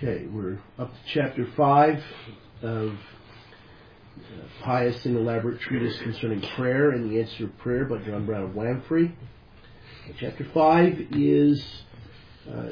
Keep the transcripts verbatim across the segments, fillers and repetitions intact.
Okay, we're up to chapter five of uh, Pious and Elaborate Treatise Concerning Prayer and the Answer of Prayer by John Brown of Lamprey. Chapter five is uh,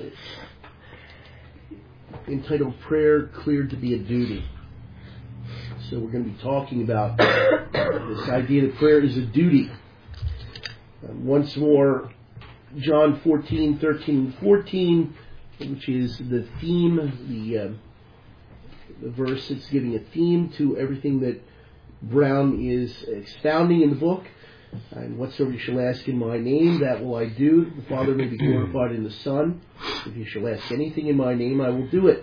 entitled Prayer Cleared to be a Duty. So we're going to be talking about this idea that prayer is a duty. Uh, once more, John fourteen, thirteen, and fourteen, which is the theme, the, uh, the verse that's giving a theme to everything that Brown is expounding in the book. And whatsoever you shall ask in my name, that will I do, that the Father may be glorified in the Son. If you shall ask anything in my name, I will do it.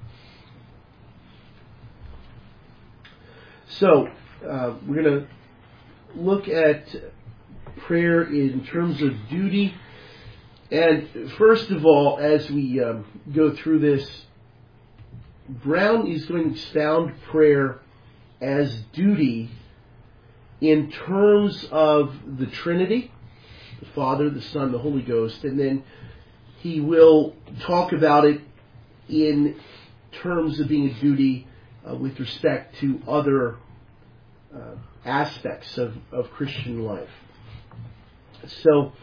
So, uh, we're going to look at prayer in terms of duty. And first of all, as we um, go through this, Brown is going to expound prayer as duty in terms of the Trinity, the Father, the Son, the Holy Ghost, and then he will talk about it in terms of being a duty uh, with respect to other uh, aspects of, of Christian life. So,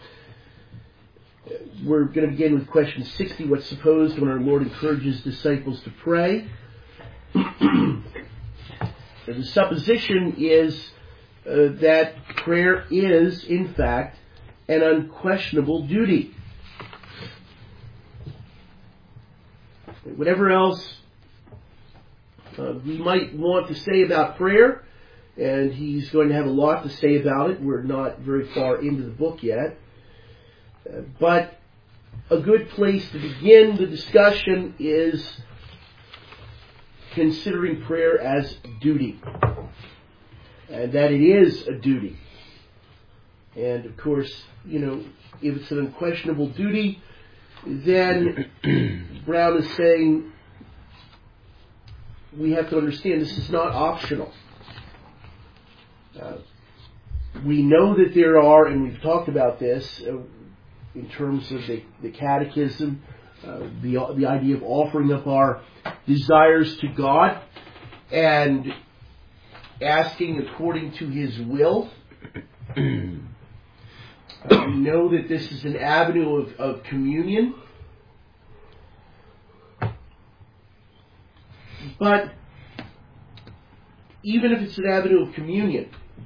we're going to begin with question sixty. What's supposed when our Lord encourages disciples to pray? The supposition is uh, that prayer is, in fact, an unquestionable duty. Whatever else uh, we might want to say about prayer, and he's going to have a lot to say about it. We're not very far into the book yet. Uh, but a good place to begin the discussion is considering prayer as duty. And that it is a duty. And of course, you know, if it's an unquestionable duty, then Brown is saying we have to understand this is not optional. Uh, we know that there are, and we've talked about this, uh, in terms of the, the catechism, uh, the the idea of offering up our desires to God and asking according to His will. uh, we know that this is an avenue of, of communion. But even if it's an avenue of communion,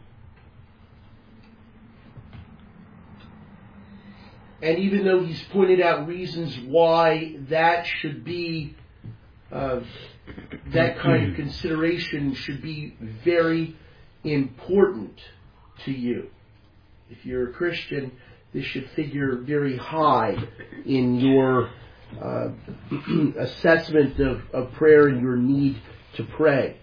and even though he's pointed out reasons why that should be, uh, that kind of consideration should be very important to you. If you're a Christian, this should figure very high in your uh, assessment of, of prayer and your need to pray.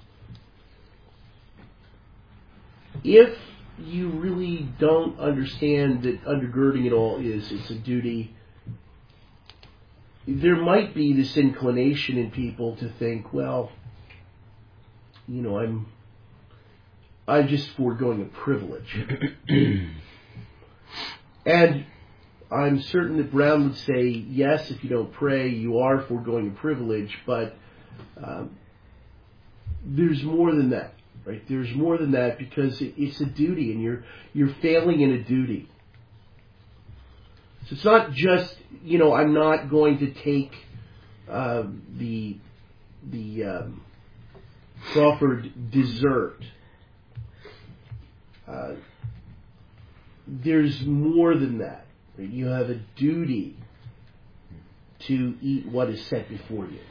If you really don't understand that undergirding it all is it's a duty, there might be this inclination in people to think, well, you know, I'm I'm just foregoing a privilege. And I'm certain that Brown would say, yes, if you don't pray, you are foregoing a privilege, but um, there's more than that. Right? There's more than that, because it's a duty, and you're you're failing in a duty. So it's not just, you know, I'm not going to take uh, the the um, proffered dessert. Uh, there's more than that. Right? You have a duty to eat what is set before you.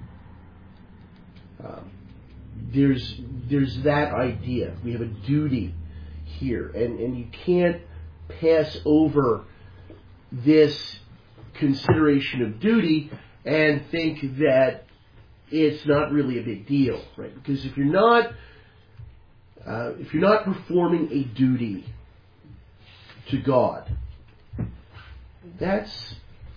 Um, There's there's that idea. We have a duty here. And, and you can't pass over this consideration of duty and think that it's not really a big deal, right? Because if you're not uh, if you're not performing a duty to God, that's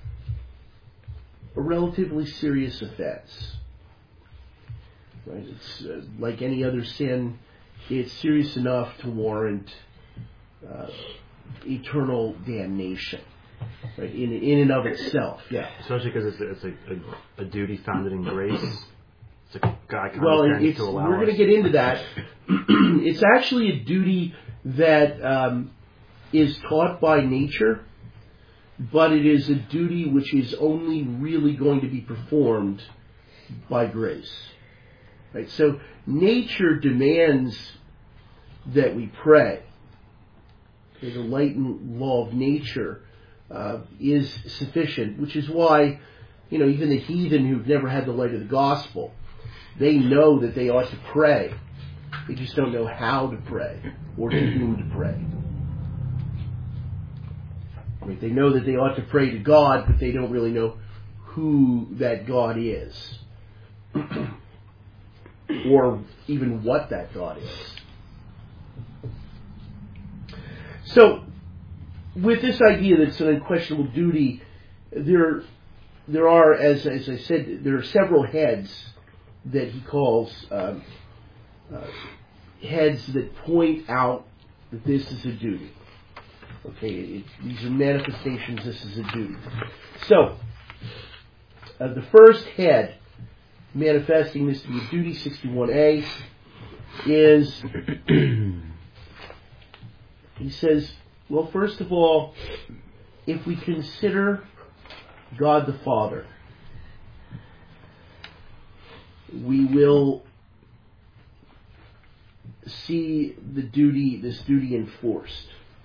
a relatively serious offense. Right? It's uh, like any other sin. It's serious enough to warrant uh, eternal damnation. right? In in and of itself, yeah. Especially because it's, a, it's a, a, a duty founded in grace. It's a God well, it's, to allow we're going to get into that. It's actually a duty that um, is taught by nature, but it is a duty which is only really going to be performed by grace. Right? So nature demands that we pray. Okay, the latent law of nature uh, is sufficient, which is why, you know, even the heathen who've never had the light of the gospel, they know that they ought to pray. They just don't know how to pray or to whom to pray. Right? They know that they ought to pray to God, but they don't really know who that God is. Or even what that God is. So, with this idea that it's an unquestionable duty, there, there are, as, as I said, there are several heads that he calls um, uh, heads that point out that this is a duty. Okay, it, these are manifestations, this is a duty. So, uh, the first head manifesting this to be a duty, sixty-one A, is, he says, well, first of all, if we consider God the Father, we will see the duty, this duty enforced.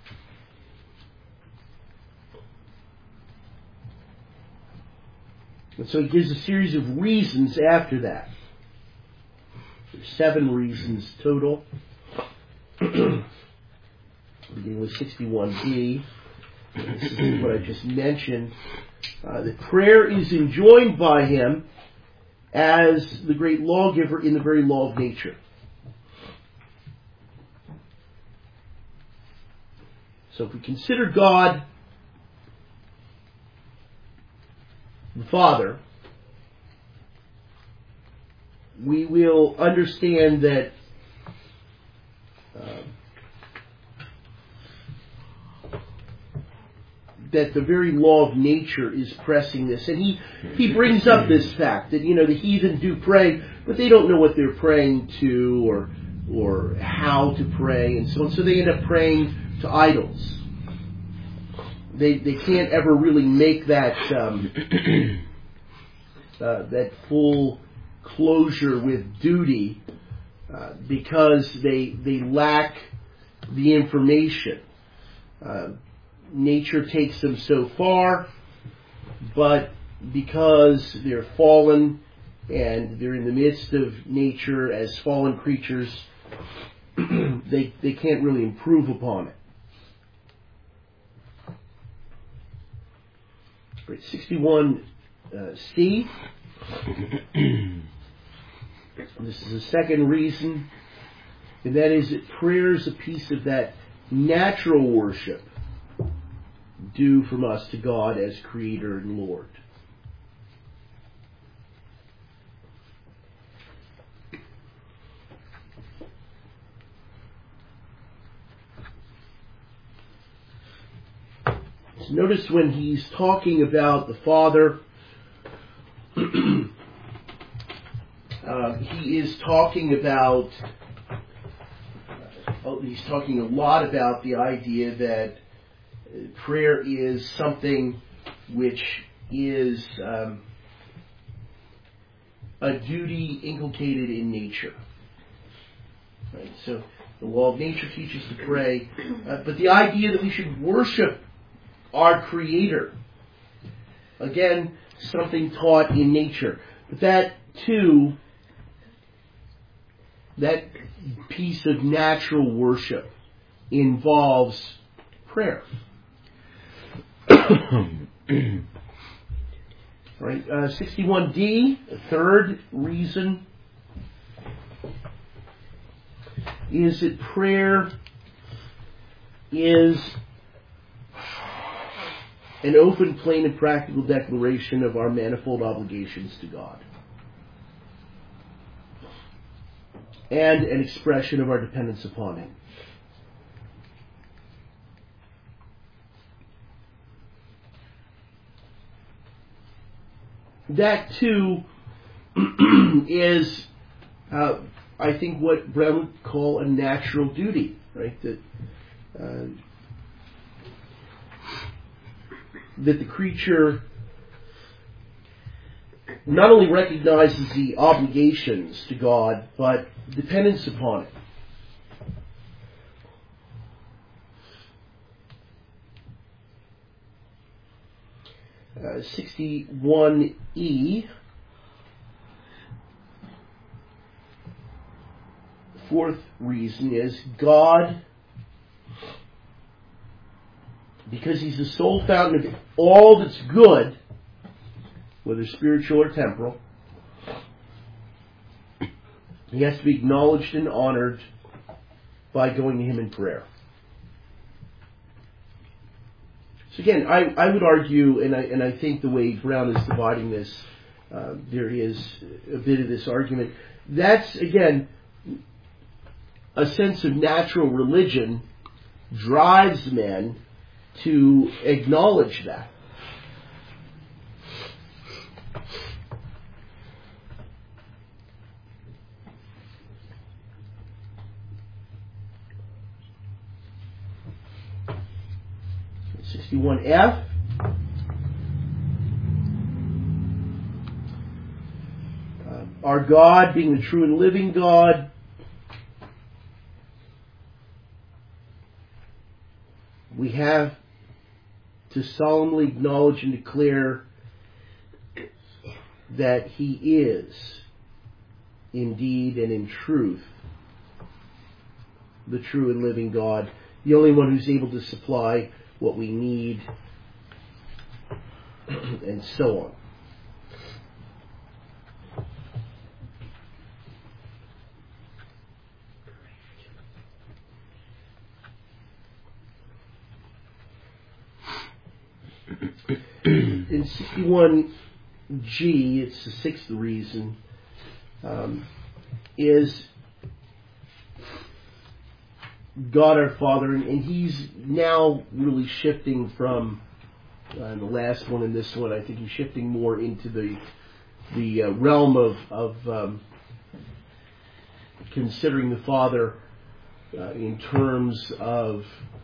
And so he gives a series of reasons after that. There's seven reasons total. Beginning with sixty-one B. This is what I just mentioned. Uh, that prayer is enjoined by him as the great lawgiver in the very law of nature. So if we consider God the Father, we will understand that uh, that the very law of nature is pressing this. And he, he brings up this fact that, you know, the heathen do pray, but they don't know what they're praying to or or how to pray and so on. So they end up praying to idols. They they can't ever really make that um, uh, that full closure with duty uh, because they they lack the information. Uh, nature takes them so far, but because they're fallen and they're in the midst of nature as fallen creatures, they they can't really improve upon it. Right, sixty-one uh, C. This is the second reason, and that is that prayer is a piece of that natural worship due from us to God as Creator and Lord. So notice when he's talking about the Father, uh, he is talking about, uh, he's talking a lot about the idea that prayer is something which is um, a duty inculcated in nature. Right? So the law of nature teaches to pray, uh, but the idea that we should worship our Creator, again, something taught in nature. But that too, that piece of natural worship involves prayer. Right, uh, sixty-one D, the third reason, is that prayer is an open, plain, and practical declaration of our manifold obligations to God, and an expression of our dependence upon Him. that too is, uh, I think, what Brown would call a natural duty, right? That uh, that the creature not only recognizes the obligations to God, but dependence upon it. Uh, sixty-one E, fourth reason is God, because He's the sole fountain of all that's good, whether spiritual or temporal, He has to be acknowledged and honored by going to Him in prayer. So again, I, I would argue, and I and I think the way Brown is dividing this, uh, there is a bit of this argument. That's, again, a sense of natural religion drives men to acknowledge that. sixty-one F. Uh, our God, being the true and living God, we have to solemnly acknowledge and declare that He is indeed and in truth the true and living God, the only one who's able to supply what we need, and so on. In sixty-one G, it's the sixth reason, um, is God our Father, and, and He's now really shifting from uh, the last one and this one. I think He's shifting more into the the uh, realm of of um, considering the Father uh, in terms of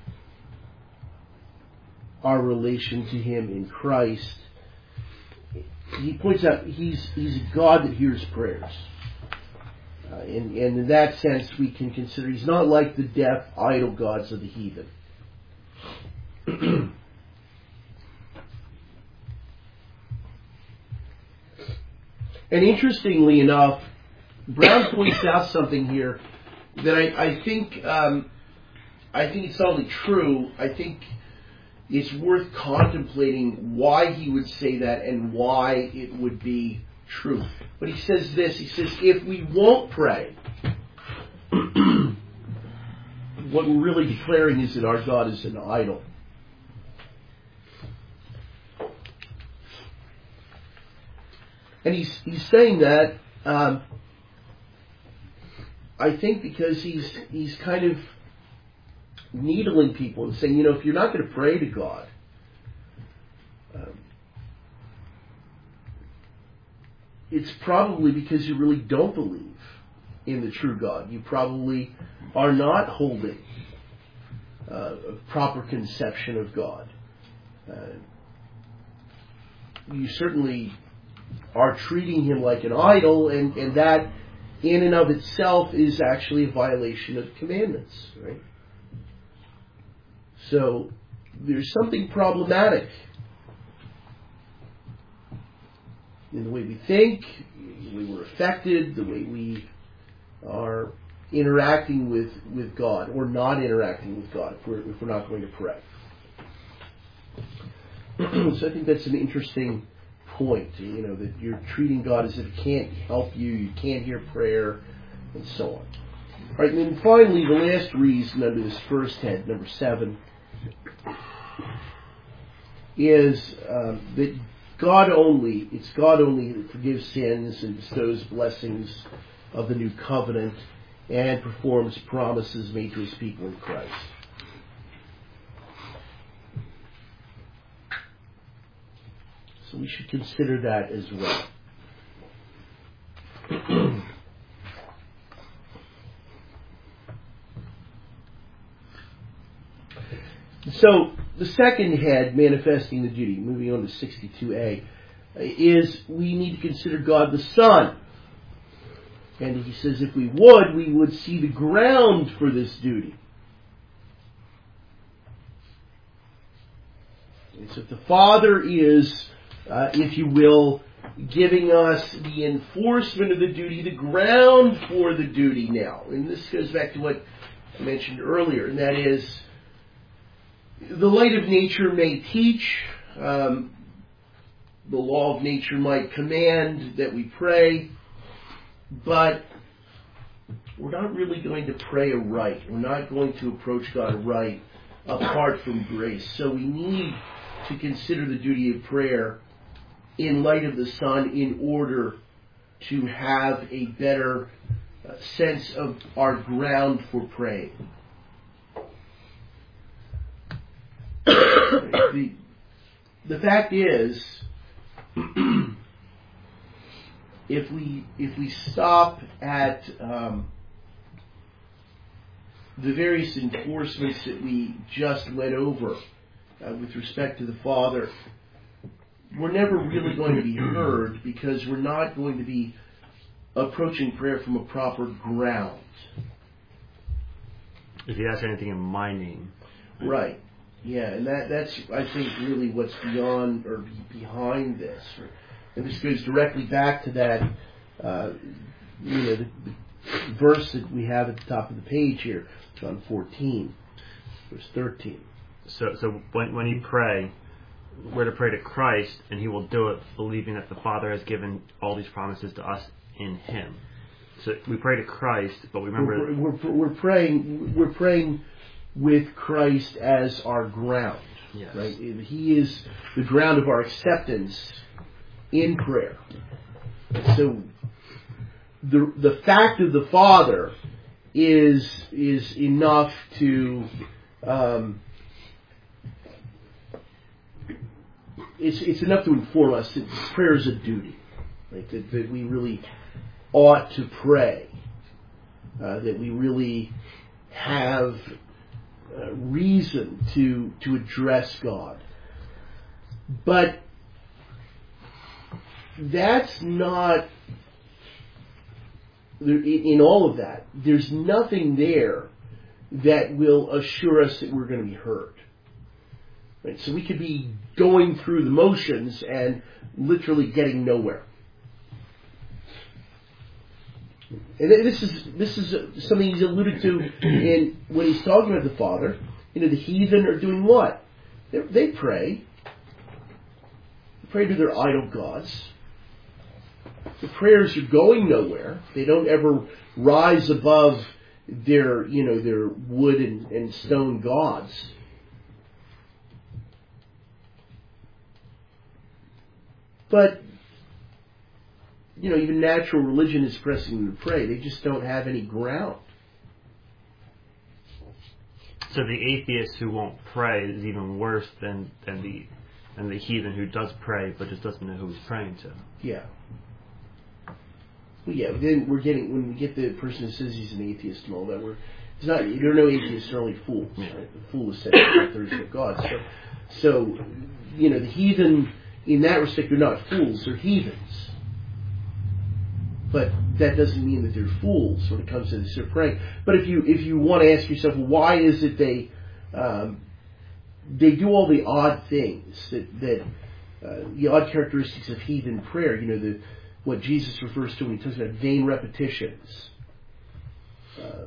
our relation to Him in Christ. He points out He's He's a God that hears prayers. Uh, and, and in that sense, we can consider He's not like the deaf, idol gods of the heathen. And interestingly enough, Brown points out something here that I, I think um, I think it's not only true. I think it's worth contemplating why he would say that and why it would be true. But he says this, he says, if we won't pray, what we're really declaring is that our God is an idol. And he's he's saying that, um, I think because he's he's kind of needling people and saying, you know, if you're not going to pray to God, um, it's probably because you really don't believe in the true God. You probably are not holding uh, a proper conception of God. Uh, you certainly are treating Him like an idol, and, and that in and of itself is actually a violation of the commandments, right? So there's something problematic in the way we think, the way we're affected, the way we are interacting with, with God, or not interacting with God if we're, if we're not going to pray. So I think that's an interesting point, you know, that you're treating God as if He can't help you, you can't hear prayer, and so on. All right, and then finally, the last reason under this first head, number seven, is um, that God only, it's God only that forgives sins and bestows blessings of the new covenant and performs promises made to His people in Christ. So we should consider that as well. So the second head, manifesting the duty, moving on to sixty-two A, is we need to consider God the Son. And he says if we would, we would see the ground for this duty. And so if the Father is, uh, if you will, giving us the enforcement of the duty, the ground for the duty now. And this goes back to what I mentioned earlier, and that is the light of nature may teach, um, the law of nature might command that we pray, but we're not really going to pray aright. We're not going to approach God aright apart from grace. So we need to consider the duty of prayer in light of the Son in order to have a better uh, sense of our ground for praying. the, the fact is, if we if we stop at um, the various enforcements that we just went over uh, with respect to the Father, we're never really going to be heard because we're not going to be approaching prayer from a proper ground. If you ask anything in my name. Right. Yeah, and that that's, I think, really what's beyond or behind this. And this goes directly back to that, uh, you know, the, the verse that we have at the top of the page here, John fourteen, verse thirteen. So, so when when you pray, we're to pray to Christ, and He will do it, believing that the Father has given all these promises to us in Him. So we pray to Christ, but we remember we're, we're, we're praying. We're praying with Christ as our ground. Yes. Right? He is the ground of our acceptance in prayer. So the the fact of the Father is is enough to um, it's it's enough to inform us that prayer is a duty, right? That, that we really ought to pray, uh, that we really have uh, reason to to address God, but that's not, in all of that, there's nothing there that will assure us that we're going to be heard. Right? So we could be going through the motions and literally getting nowhere. And this is this is something he's alluded to in when he's talking about the Father. You know, the heathen are doing what? They, they pray. They pray to their idol gods. The prayers are going nowhere. They don't ever rise above their, you know, their wood and, and stone gods. But, you know, even natural religion is pressing them to pray. They just don't have any ground. So the atheist who won't pray is even worse than, than the than the heathen who does pray but just doesn't know who he's praying to. Yeah. Well, yeah, then we're getting, when we get the person who says he's an atheist and all that, we're, it's not, there are no atheists, there are only fools. Right? The fool is said there is no God. So, so, you know, the heathen, in that respect, they're not fools, they're heathens. But that doesn't mean that they're fools when it comes to this sort of praying. But if you if you want to ask yourself, why is it they um, they do all the odd things that that uh, the odd characteristics of heathen prayer? You know, the what Jesus refers to when he talks about vain repetitions. Uh,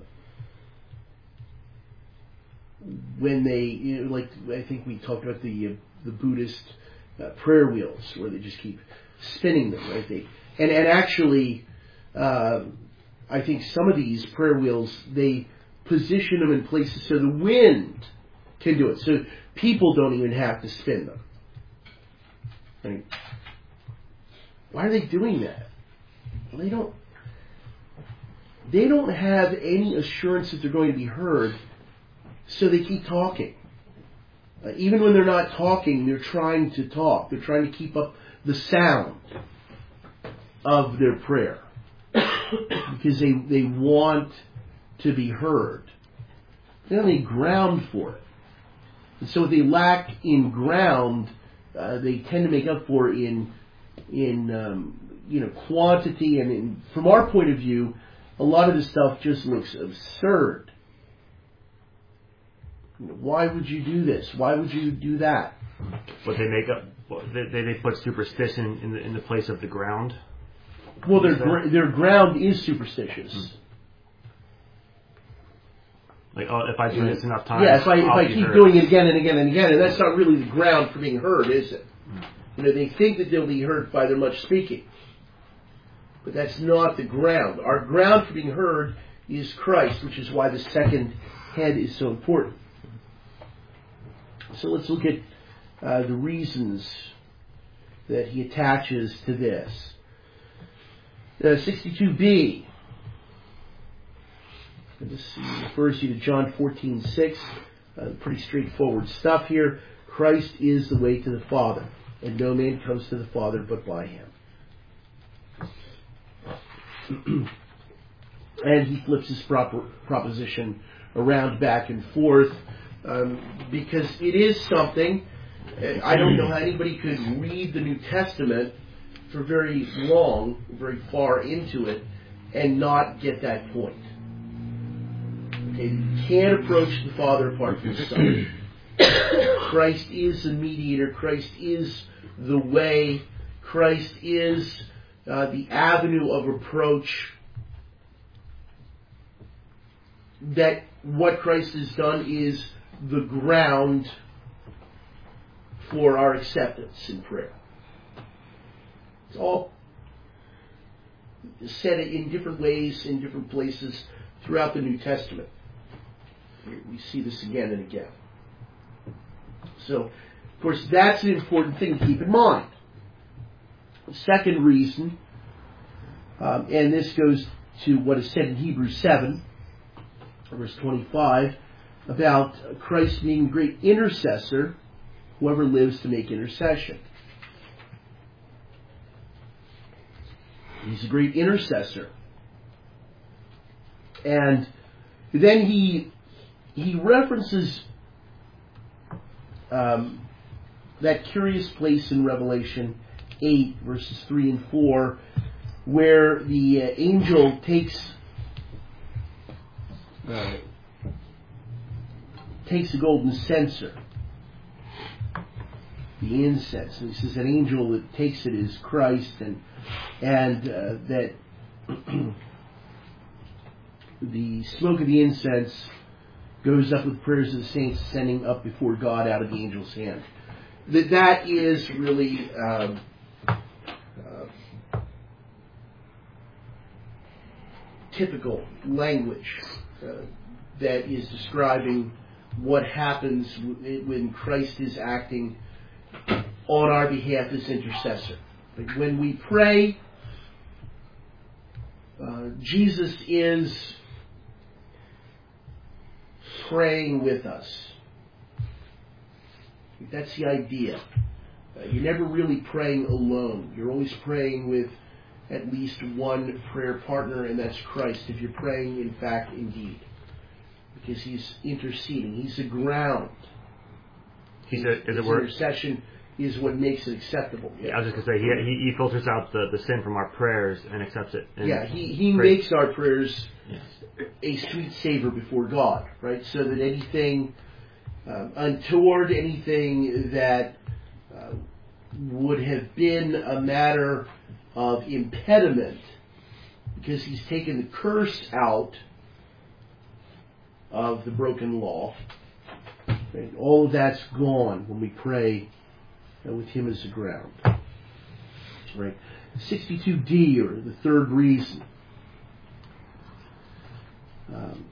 when they, you know, like I think we talked about the uh, the Buddhist uh, prayer wheels, where they just keep spinning them, right? They and and actually. Uh, I think some of these prayer wheels, they position them in places so the wind can do it. So people don't even have to spin them. I mean, why are they doing that? Well, they don't. They don't have any assurance that they're going to be heard, so they keep talking. Uh, even when they're not talking, they're trying to talk. They're trying to keep up the sound of their prayer because they they want to be heard. They don't have any ground for it. And so what they lack in ground, uh, they tend to make up for in in um, you know quantity. And in, from our point of view, a lot of this stuff just looks absurd. You know, why would you do this? Why would you do that? But they make up. They they put superstition in the in the place of the ground. Well, their gr- their ground is superstitious. Mm-hmm. Like, oh, if I do this enough times, yeah, if I if I'll I be keep heard. doing it again and again and again, and that's not really the ground for being heard, is it? Mm. You know, they think that they'll be heard by their much speaking, but that's not the ground. Our ground for being heard is Christ, which is why the second head is so important. So let's look at uh, the reasons that he attaches to this. Uh, sixty-two b. This refers you to John fourteen six. Uh, pretty straightforward stuff here. Christ is the way to the Father, and no man comes to the Father but by him. And he flips his proper proposition around back and forth um, because it is something. I don't know how anybody could read the New Testament for very long, very far into it, and not get that point. Okay, you can't approach the Father apart from the Son. Christ is the mediator. Christ is the way. Christ is uh, the avenue of approach. That what Christ has done is the ground for our acceptance in prayer. It's all said in different ways, in different places throughout the New Testament. We see this again and again. So, of course, that's an important thing to keep in mind. The second reason, um, and this goes to what is said in Hebrews seven, verse twenty-five, about Christ being a great intercessor, whoever lives to make intercession. He's a great intercessor. And then he he references um, that curious place in Revelation eight, verses three and four, where the uh, angel takes uh, takes a golden censer, the incense, and he says an angel that takes it is Christ, and and uh, that the smoke of the incense goes up with prayers of the saints ascending up before God out of the angel's hand. That that is really um, uh, typical language uh, that is describing what happens when Christ is acting on our behalf as intercessor. Like when we pray, uh, Jesus is praying with us. That's the idea. Uh, you're never really praying alone. You're always praying with at least one prayer partner, and that's Christ, if you're praying, in fact, indeed. Because he's interceding. He's the ground. He's a, is His it word? intercession is what makes it acceptable. Yeah, I was just going to say, he, he, he filters out the, the sin from our prayers and accepts it. And yeah, he, he prays. makes our prayers Yes. a sweet savor before God, right? So that anything um, untoward, anything that uh, would have been a matter of impediment, because he's taken the curse out of the broken law, right? All of that's gone when we pray uh, with him as the ground. Right? sixty-two D, or the third reason. Um,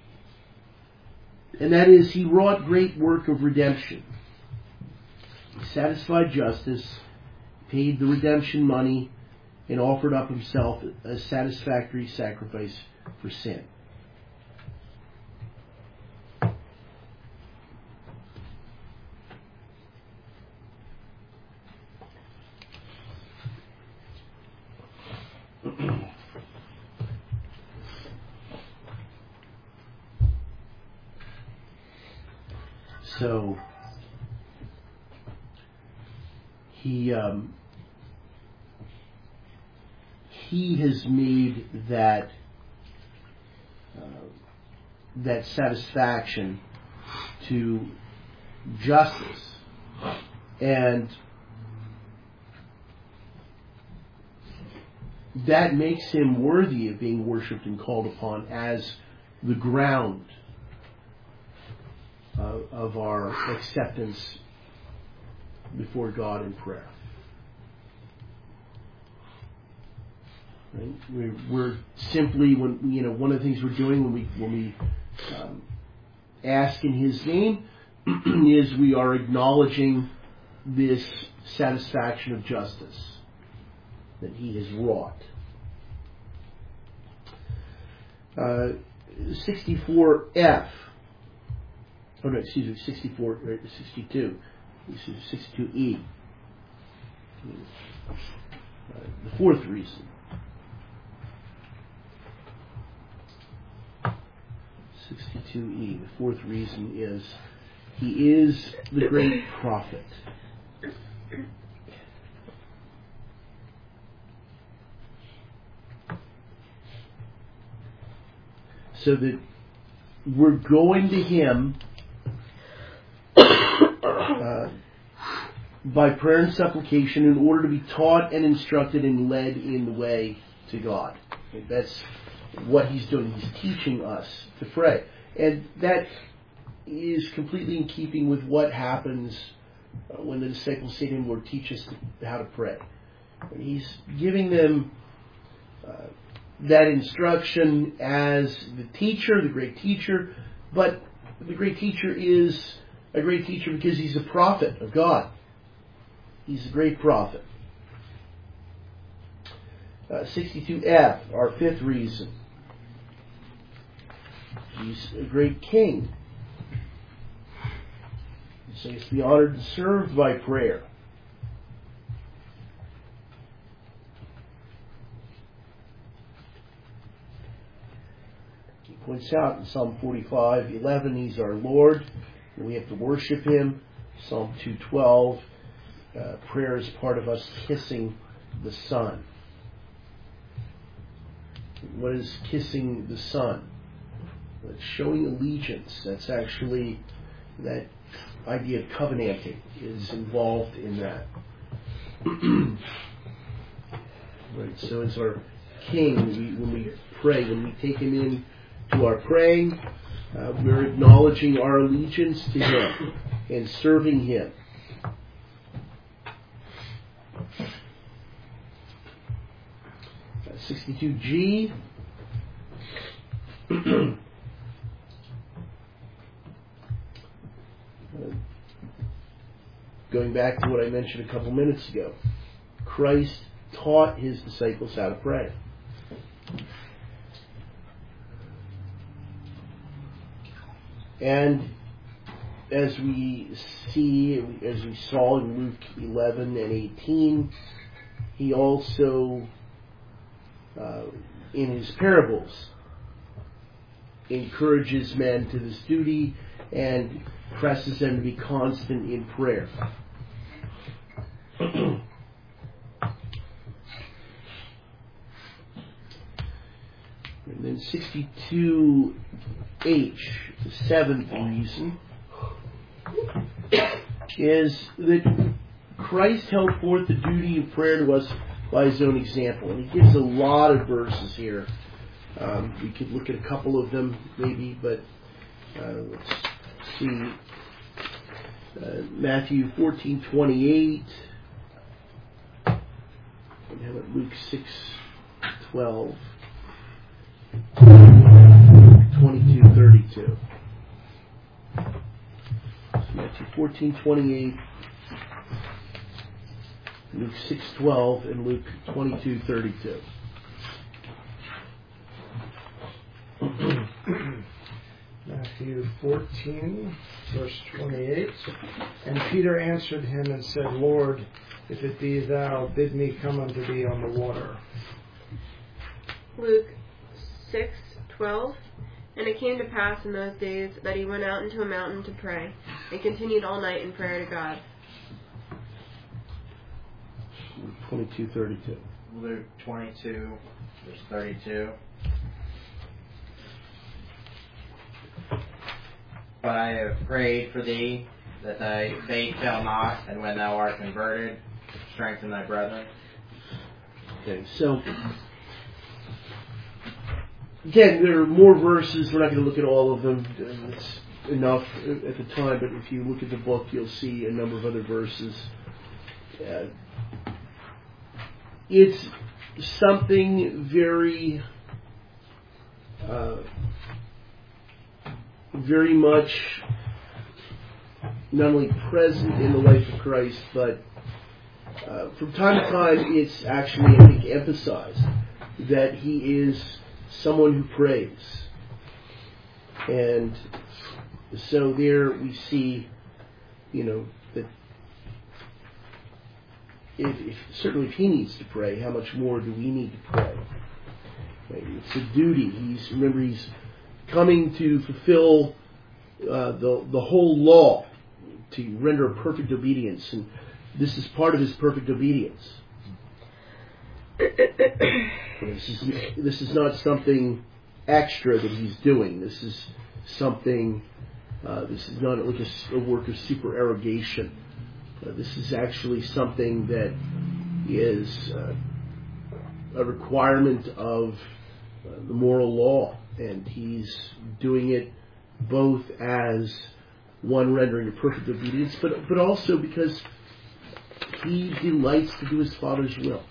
and that is, he wrought great work of redemption. He satisfied justice, paid the redemption money, and offered up himself a satisfactory sacrifice for sin. so he um, he has made that uh, that satisfaction to justice, and that makes him worthy of being worshipped and called upon as the ground uh, of our acceptance before God in prayer. Right? We're, we're simply, when you know, one of the things we're doing when we when we um, ask in His name is we are acknowledging this satisfaction of justice that He has wrought. Uh, sixty-four F. Oh no, excuse me, sixty-four, right, sixty-two. This is sixty-two E. Uh, the fourth reason. sixty-two E. The fourth reason is He is the great prophet. So that we're going to Him uh, by prayer and supplication in order to be taught and instructed and led in the way to God. That's what He's doing. He's teaching us to pray. And that is completely in keeping with what happens when the disciples say to Him, Lord, teach us how to pray. And He's giving them uh, that instruction as the teacher, the great teacher, but the great teacher is a great teacher because He's a prophet of God. He's a great prophet. Uh, sixty-two F, our fifth reason. He's a great king. So He's to be honored and served by prayer. He points out in Psalm forty-five eleven, He's our Lord, and we have to worship Him. Psalm two twelve, uh, prayer is part of us kissing the Son. What is kissing the Son? That's showing allegiance. That's actually, that idea of covenanting is involved in that. Right. So as our King, we, when we pray, when we take Him in to our praying, uh, we're acknowledging our allegiance to Him and serving Him. Uh, sixty-two G. Going back to what I mentioned a couple minutes ago, Christ taught His disciples how to pray. And as we see, as we saw in Luke eleven and eighteen, He also, uh, in His parables, encourages men to this duty and presses them to be constant in prayer. And then sixty-two H, the seventh reason, is that Christ held forth the duty of prayer to us by His own example. And He gives a lot of verses here. Um, we could look at a couple of them maybe, but uh, let's see. Uh, Matthew fourteen twenty-eight. And how about Luke six twelve? twenty-two thirty-two. So Matthew fourteen twenty-eight, Luke six twelve, and Luke twenty-two thirty-two. Matthew fourteen, verse twenty-eight. And Peter answered Him and said, Lord, if it be Thou, bid me come unto Thee on the water. Luke six twelve. And it came to pass in those days that he went out into a mountain to pray, and continued all night in prayer to God. twenty-two thirty-two. Luke twenty-two, verse thirty-two. But I have prayed for thee, that thy faith fail not, and when thou art converted, strengthen thy brethren. Okay, so again, there are more verses. We're not going to look at all of them. It's enough at the time, but if you look at the book, you'll see a number of other verses. Uh, it's something very, uh, very much not only present in the life of Christ, but uh, from time to time, it's actually, I think, emphasized that he is someone who prays. And so there we see, you know, that if, if, certainly if he needs to pray, how much more do we need to pray? Right? It's a duty. He's remember he's coming to fulfill uh, the the whole law, to render a perfect obedience, and this is part of his perfect obedience. This is, this is not something extra that he's doing. This is something, uh, this is not like a, a work of supererogation. Uh, this is actually something that is uh, a requirement of uh, the moral law. And he's doing it both as one rendering a perfect obedience, but, but also because he delights to do his Father's will.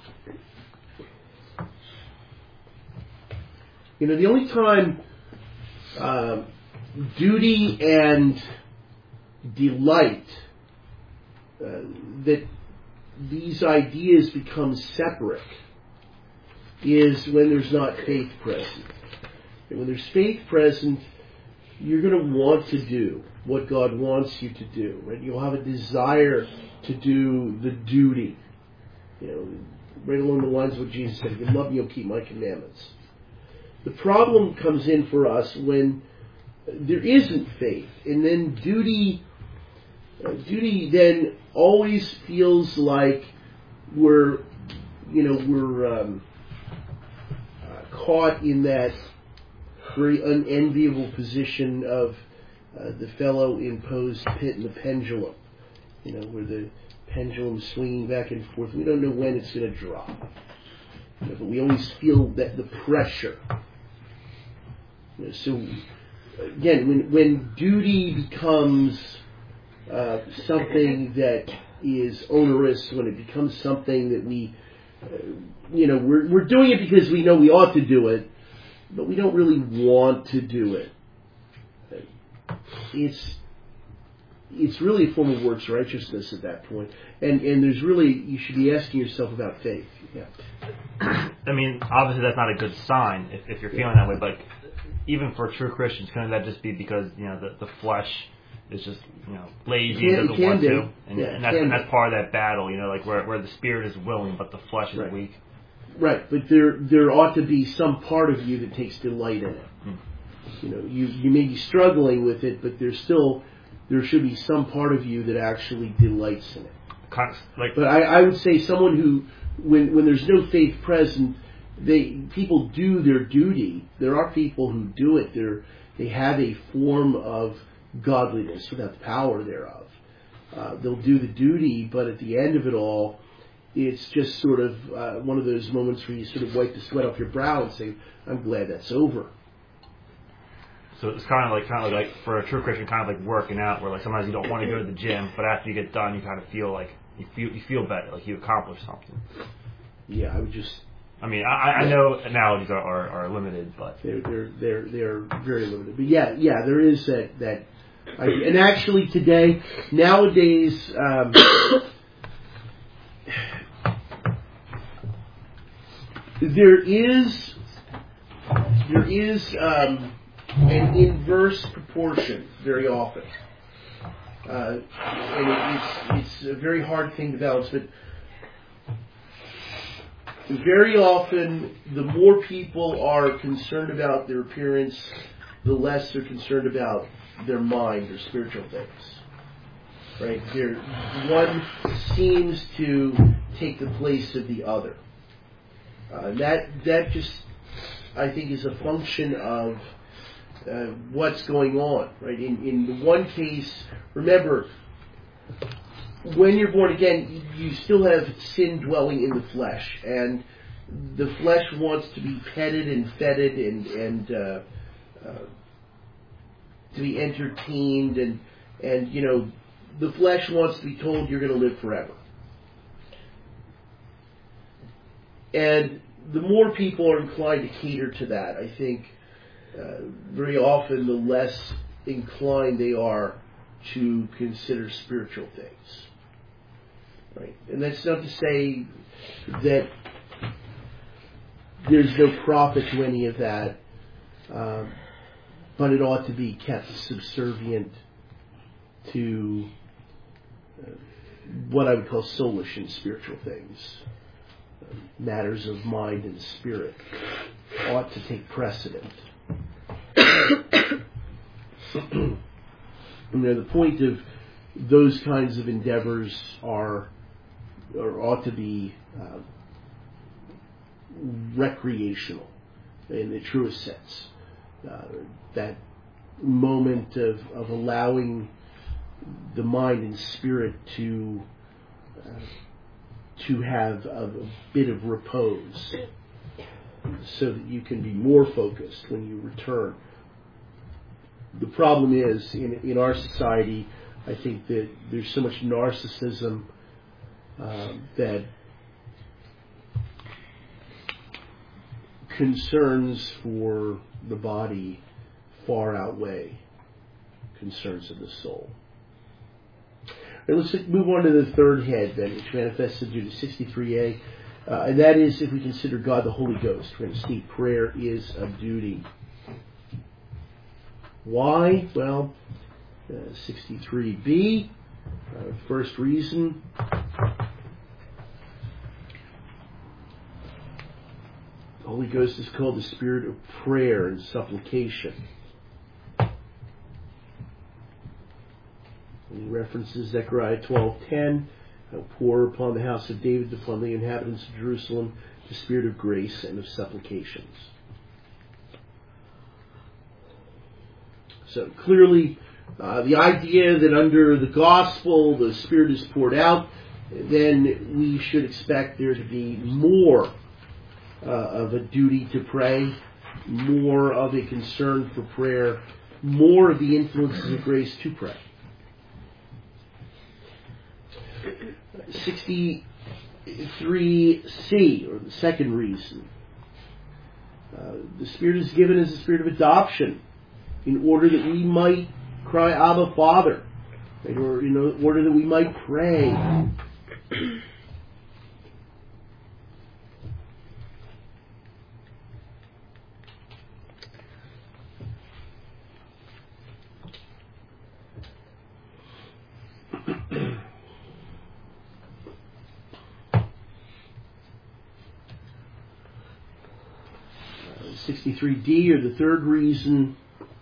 You know, the only time uh, duty and delight, uh, that these ideas become separate, is when there's not faith present. And when there's faith present, you're going to want to do what God wants you to do. Right? You'll have a desire to do the duty. You know, right along the lines of what Jesus said, if you love me, you'll keep my commandments. The problem comes in for us when there isn't faith, and then duty, uh, duty then always feels like we're, you know, we're um, uh, caught in that very unenviable position of uh, the fellow imposed pit and the pendulum, you know, where the pendulum's swinging back and forth. We don't know when it's going to drop, you know, but we always feel that the pressure. You know, so again, when when duty becomes uh, something that is onerous, when it becomes something that we, uh, you know, we're we're doing it because we know we ought to do it, but we don't really want to do it. It's it's really a form of works righteousness at that point, and and there's really, you should be asking yourself about faith. Yeah. I mean, obviously that's not a good sign if, if you're feeling that way, but even for true Christians, couldn't that just be because, you know, the, the flesh is just, you know, lazy and doesn't want be. to, and, yeah, and that's and that's part of that battle, you know, like where where the spirit is willing but the flesh is right. weak. Right, but there there ought to be some part of you that takes delight in it. Hmm. You know, you you may be struggling with it, but there's still there should be some part of you that actually delights in it. Like, but I, I would say someone who, when when there's no faith present, they people do their duty. There are people who do it. They they have a form of godliness without the power thereof. Uh, they'll do the duty, but at the end of it all, it's just sort of uh, one of those moments where you sort of wipe the sweat off your brow and say, "I'm glad that's over." So it's kind of like kind of like for a true Christian, kind of like working out, where like sometimes you don't want to go to the gym, but after you get done, you kind of feel like you feel you feel better, like you accomplished something. Yeah, I would just. I mean, I, I know analogies are, are, are limited, but they're they're they're they're very limited. But yeah, yeah, there is that that. And actually, today, nowadays, um, there is there is um, an inverse proportion very often, uh, and it, it's it's a very hard thing to balance, but. Very often, the more people are concerned about their appearance the less they're concerned about their mind or spiritual things. Right? They're, one seems to take the place of the other. Uh, that that just, I think, is a function of uh, what's going on. Right? In in the one case, remember, when you're born again, you still have sin dwelling in the flesh, and the flesh wants to be petted and feted and and uh, uh, to be entertained, and and you know. The flesh wants to be told you're going to live forever. And the more people are inclined to cater to that, I think uh, very often the less inclined they are to consider spiritual things. Right? And that's not to say that there's no profit to any of that, um, but it ought to be kept subservient to uh, what I would call soulish and spiritual things. Uh, matters of mind and spirit ought to take precedent. You know, the point of those kinds of endeavors are, or ought to be uh, recreational in the truest sense. Uh, that moment of, of allowing the mind and spirit to uh, to have a, a bit of repose, so that you can be more focused when you return. The problem is, in in our society, I think that there's so much narcissism uh, that concerns for the body far outweigh concerns of the soul. Right, let's move on to the third head then, which manifests in Jude sixty-three A, uh, and that is if we consider God the Holy Ghost. We're going to see prayer is a duty. Why? Well, uh, sixty-three B, uh, first reason. The Holy Ghost is called the Spirit of prayer and supplication. And he references Zechariah twelve ten, "I'll pour upon the house of David, upon the inhabitants of Jerusalem, the spirit of grace and of supplications." So clearly, uh, the idea that under the gospel the Spirit is poured out, then we should expect there to be more uh, of a duty to pray, more of a concern for prayer, more of the influences of grace to pray. sixty-three C, or the second reason. Uh, the Spirit is given as a spirit of adoption in order that we might cry, Abba, Father, right? Or in order that we might pray. sixty-three D, or the third reason,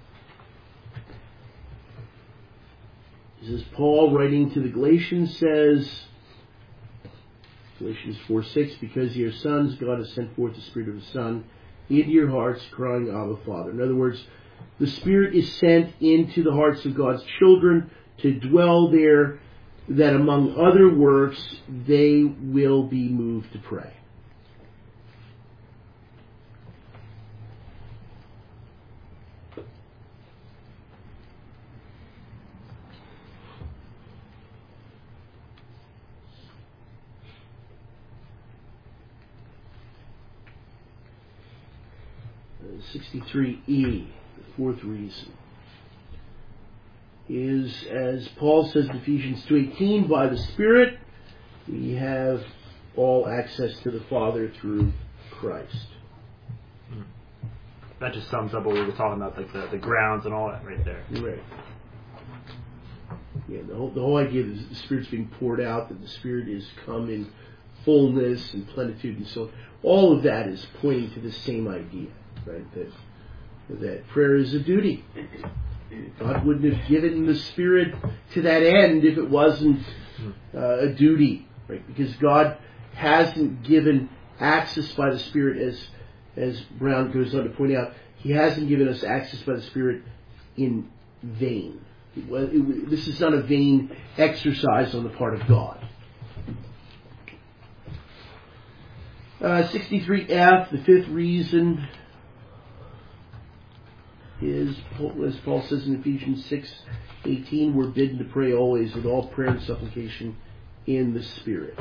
is as Paul, writing to the Galatians, says, Galatians four six, "Because ye are sons, God has sent forth the Spirit of His Son into your hearts, crying, Abba, Father." In other words, the Spirit is sent into the hearts of God's children to dwell there, that among other works, they will be moved to pray. sixty-three E, the fourth reason, is, as Paul says in Ephesians two eighteen, by the Spirit we have all access to the Father through Christ. That just sums up what we were talking about, like the, the grounds and all that right there. Right. Yeah, the whole, the whole idea that the Spirit's being poured out, that the Spirit is come in fullness and plenitude and so on, all of that is pointing to the same idea. Right, that that prayer is a duty. God wouldn't have given the Spirit to that end if it wasn't uh, a duty, right? Because God hasn't given access by the Spirit, as as Brown goes on to point out, He hasn't given us access by the Spirit in vain. It, it, this is not a vain exercise on the part of God. Uh, sixty-three F, the fifth reason is, as Paul says in Ephesians six eighteen, we're bidden to pray always with all prayer and supplication in the Spirit.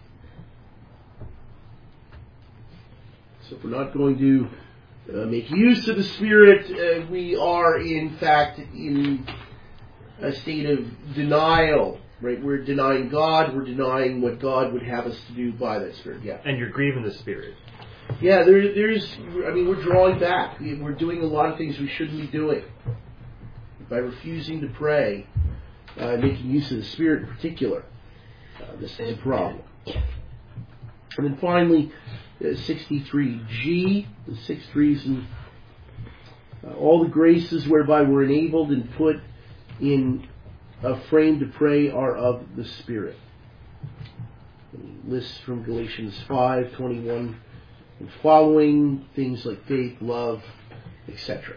So if we're not going to uh, make use of the Spirit, uh, we are in fact in a state of denial. Right, we're denying God. We're denying what God would have us to do by that Spirit. Yeah, and you're grieving the Spirit. Yeah, there, there's. I mean, we're drawing back. We're doing a lot of things we shouldn't be doing by refusing to pray, uh, making use of the Spirit in particular. Uh, this is a problem. And then finally, uh, sixty-three G, the sixth reason. Uh, all the graces whereby we're enabled and put in a frame to pray are of the Spirit. Lists from Galatians five twenty-one and following, things like faith, love, et cetera.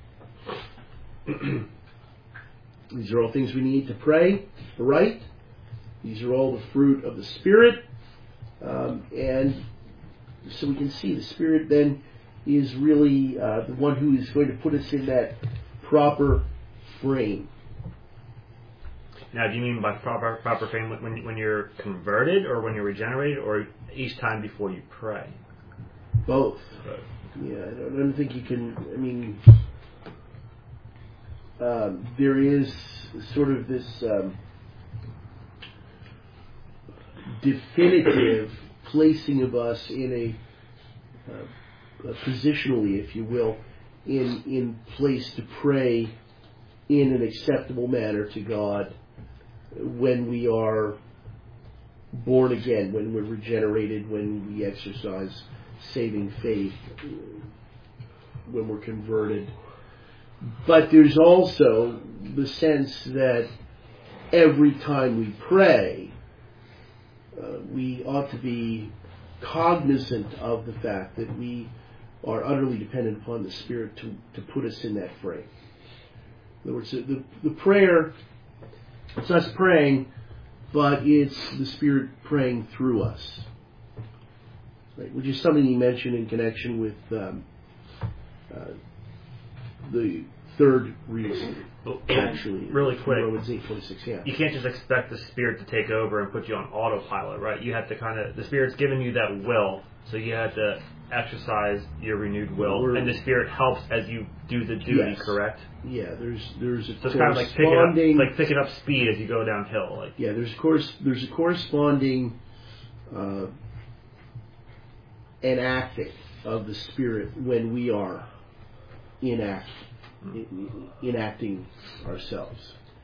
These are all things we need to pray right. These are all the fruit of the Spirit. Um, and so we can see the Spirit then is really uh, the one who is going to put us in that proper frame. Now, do you mean by proper proper frame when when you're converted, or when you're regenerated, or each time before you pray? Both. Both. Yeah, I don't, I don't think you can. I mean, um, there is sort of this um, definitive placing of us in a, uh, a positionally, if you will, in in place to pray in an acceptable manner to God when we are born again, when we're regenerated, when we exercise saving faith, when we're converted. But there's also the sense that every time we pray, uh, we ought to be cognizant of the fact that we are utterly dependent upon the Spirit to, to put us in that frame. In other words, the, the prayer, it's us praying, but it's the Spirit praying through us. Right? Which is something he mentioned in connection with um, uh, the third reason, actually. Really quick. Romans eight twenty-six, yeah. You can't just expect the Spirit to take over and put you on autopilot, right? You have to kind of, the Spirit's given you that will, so you have to exercise your renewed will, We're, and the Spirit helps as you do the duty, yes. correct? Yeah, there's there's a so it's kind of like picking up, it's like picking up speed as you go downhill. Like yeah, there's course there's a corresponding uh, enacting of the Spirit when we are enact in, enacting ourselves.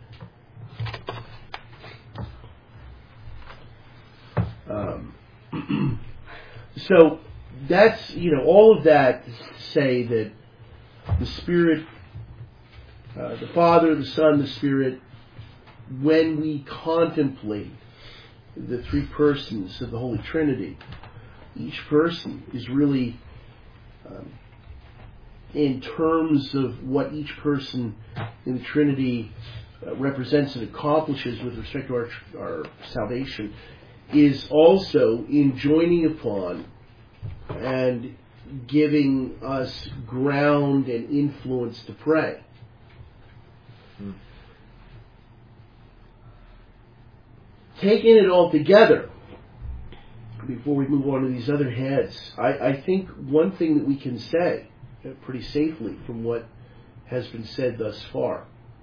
Um, so that's, you know, all of that to say that the Spirit, uh, the Father, the Son, the Spirit, when we contemplate the three persons of the Holy Trinity, each person is really, um, in terms of what each person in the Trinity uh, represents and accomplishes with respect to our, our salvation, is also enjoining upon and giving us ground and influence to pray. Hmm. Taking it all together, before we move on to these other heads, I, I think one thing that we can say uh, pretty safely from what has been said thus far,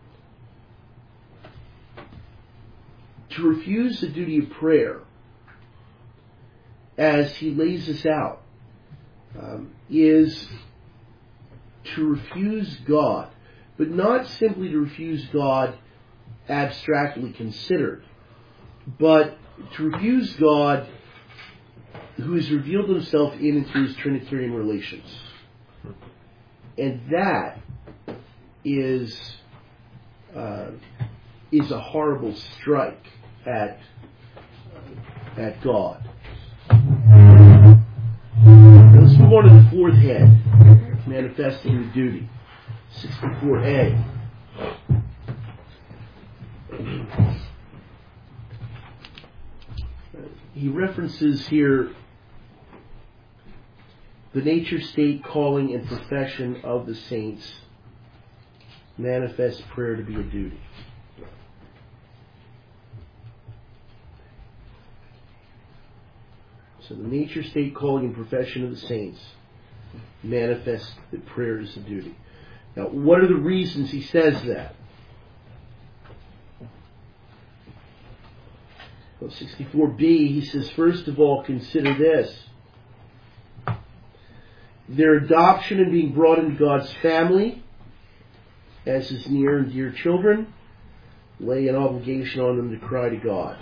to refuse the duty of prayer as he lays us out um, is to refuse God, but not simply to refuse God abstractly considered, but to refuse God who has revealed himself in and through his Trinitarian relations. and that is uh, is a horrible strike at at God. Now let's move on to the fourth head, manifesting the duty. sixty-four A. He references here the nature, state, calling, and profession of the saints. Manifest prayer to be a duty. So the nature, state, calling, and profession of the saints manifest that prayer is a duty. Now, what are the reasons he says that? Well, sixty-four B, he says, first of all, consider this. Their adoption and being brought into God's family, as his near and dear children, lay an obligation on them to cry to God.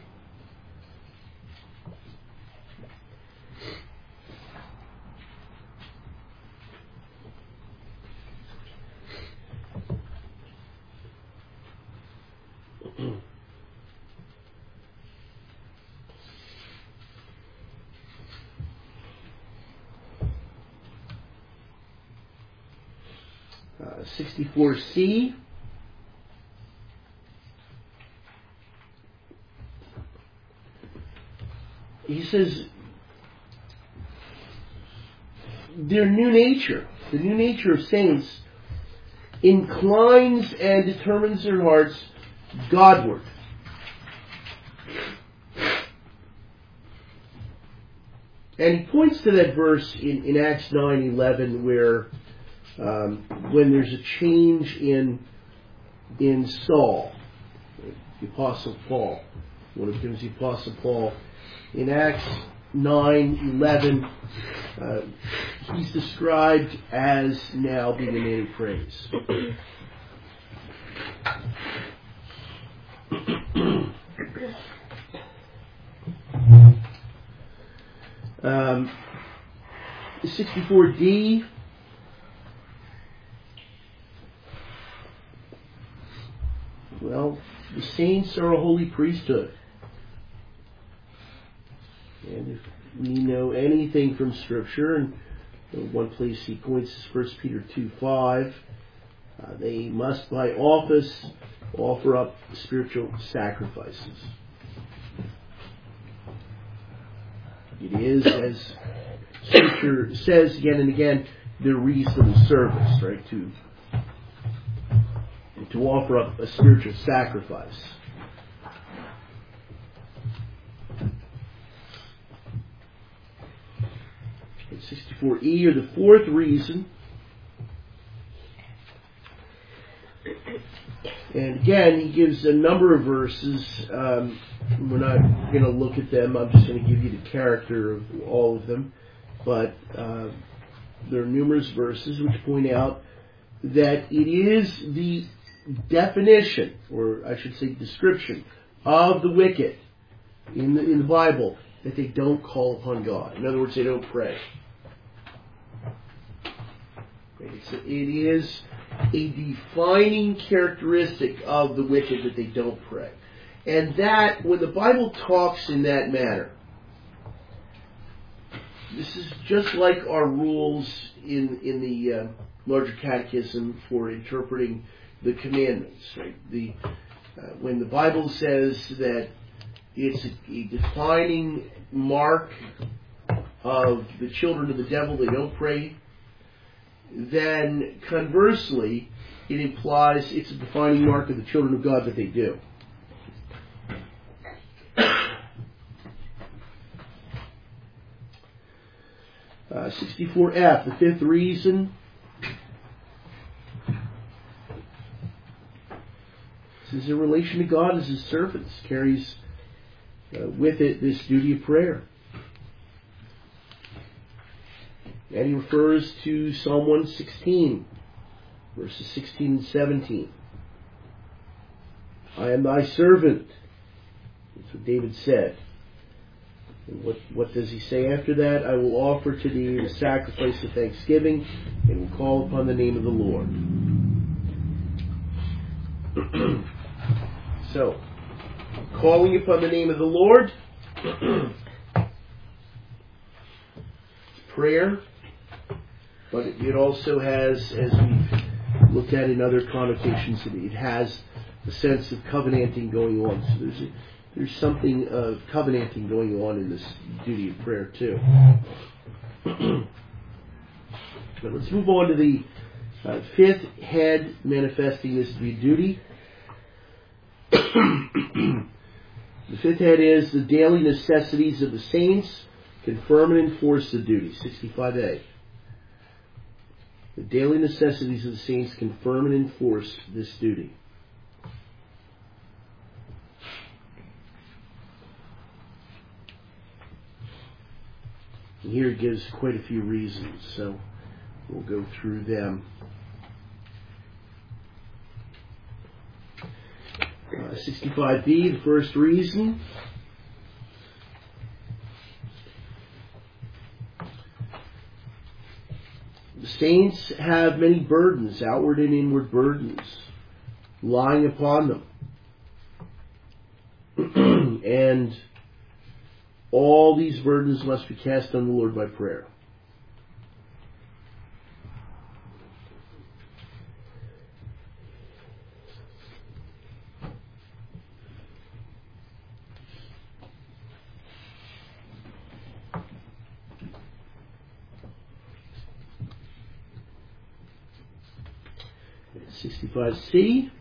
Uh, sixty-four C. He says, their new nature, the new nature of saints, inclines and determines their hearts Godward. And he points to that verse in, in Acts nine eleven where um, when there's a change in in Saul, the Apostle Paul, when it becomes the Apostle Paul, in Acts nine eleven, uh, he's described as now being a man of praise. um, sixty-four D. Well, the saints are a holy priesthood. And if we know anything from Scripture, and one place he points is First Peter two five, uh, they must by office offer up spiritual sacrifices. It is, as Scripture says again and again, their reasonable service, right? To to offer up a spiritual sacrifice. And sixty-four E, or the fourth reason, and again, he gives a number of verses. Um, we're not going to look at them. I'm just going to give you the character of all of them. But uh, there are numerous verses which point out that it is the definition, or I should say description, of the wicked in the, in the Bible that they don't call upon God. In other words, they don't pray. It's a, it is a defining characteristic of the wicked that they don't pray. And that, when the Bible talks in that manner, this is just like our rules in, in the uh, larger catechism for interpreting the commandments. Right? The, uh, when the Bible says that it's a, a defining mark of the children of the devil, they don't pray, then conversely, it implies it's a defining mark of the children of God that they do. Uh, sixty-four F, the fifth reason. This is in relation to God as His servants, carries uh, with it this duty of prayer. And he refers to Psalm one sixteen, verses sixteen and seventeen. I am thy servant. That's what David said. And what, what does he say after that? I will offer to thee the sacrifice of thanksgiving and will call upon the name of the Lord. So, calling upon the name of the Lord, prayer, but it also has, as we've looked at in other connotations, it has a sense of covenanting going on. So there's a, there's something of covenanting going on in this duty of prayer too. But let's move on to the uh, fifth head manifesting this to be duty. The fifth head is the daily necessities of the saints confirm and enforce the duty. sixty-five A. The daily necessities of the saints confirm and enforce this duty. And here it gives quite a few reasons, so we'll go through them. Uh, sixty-five B, the first reason. The saints have many burdens, outward and inward burdens, lying upon them. And all these burdens must be cast on the Lord by prayer. sixty-five C.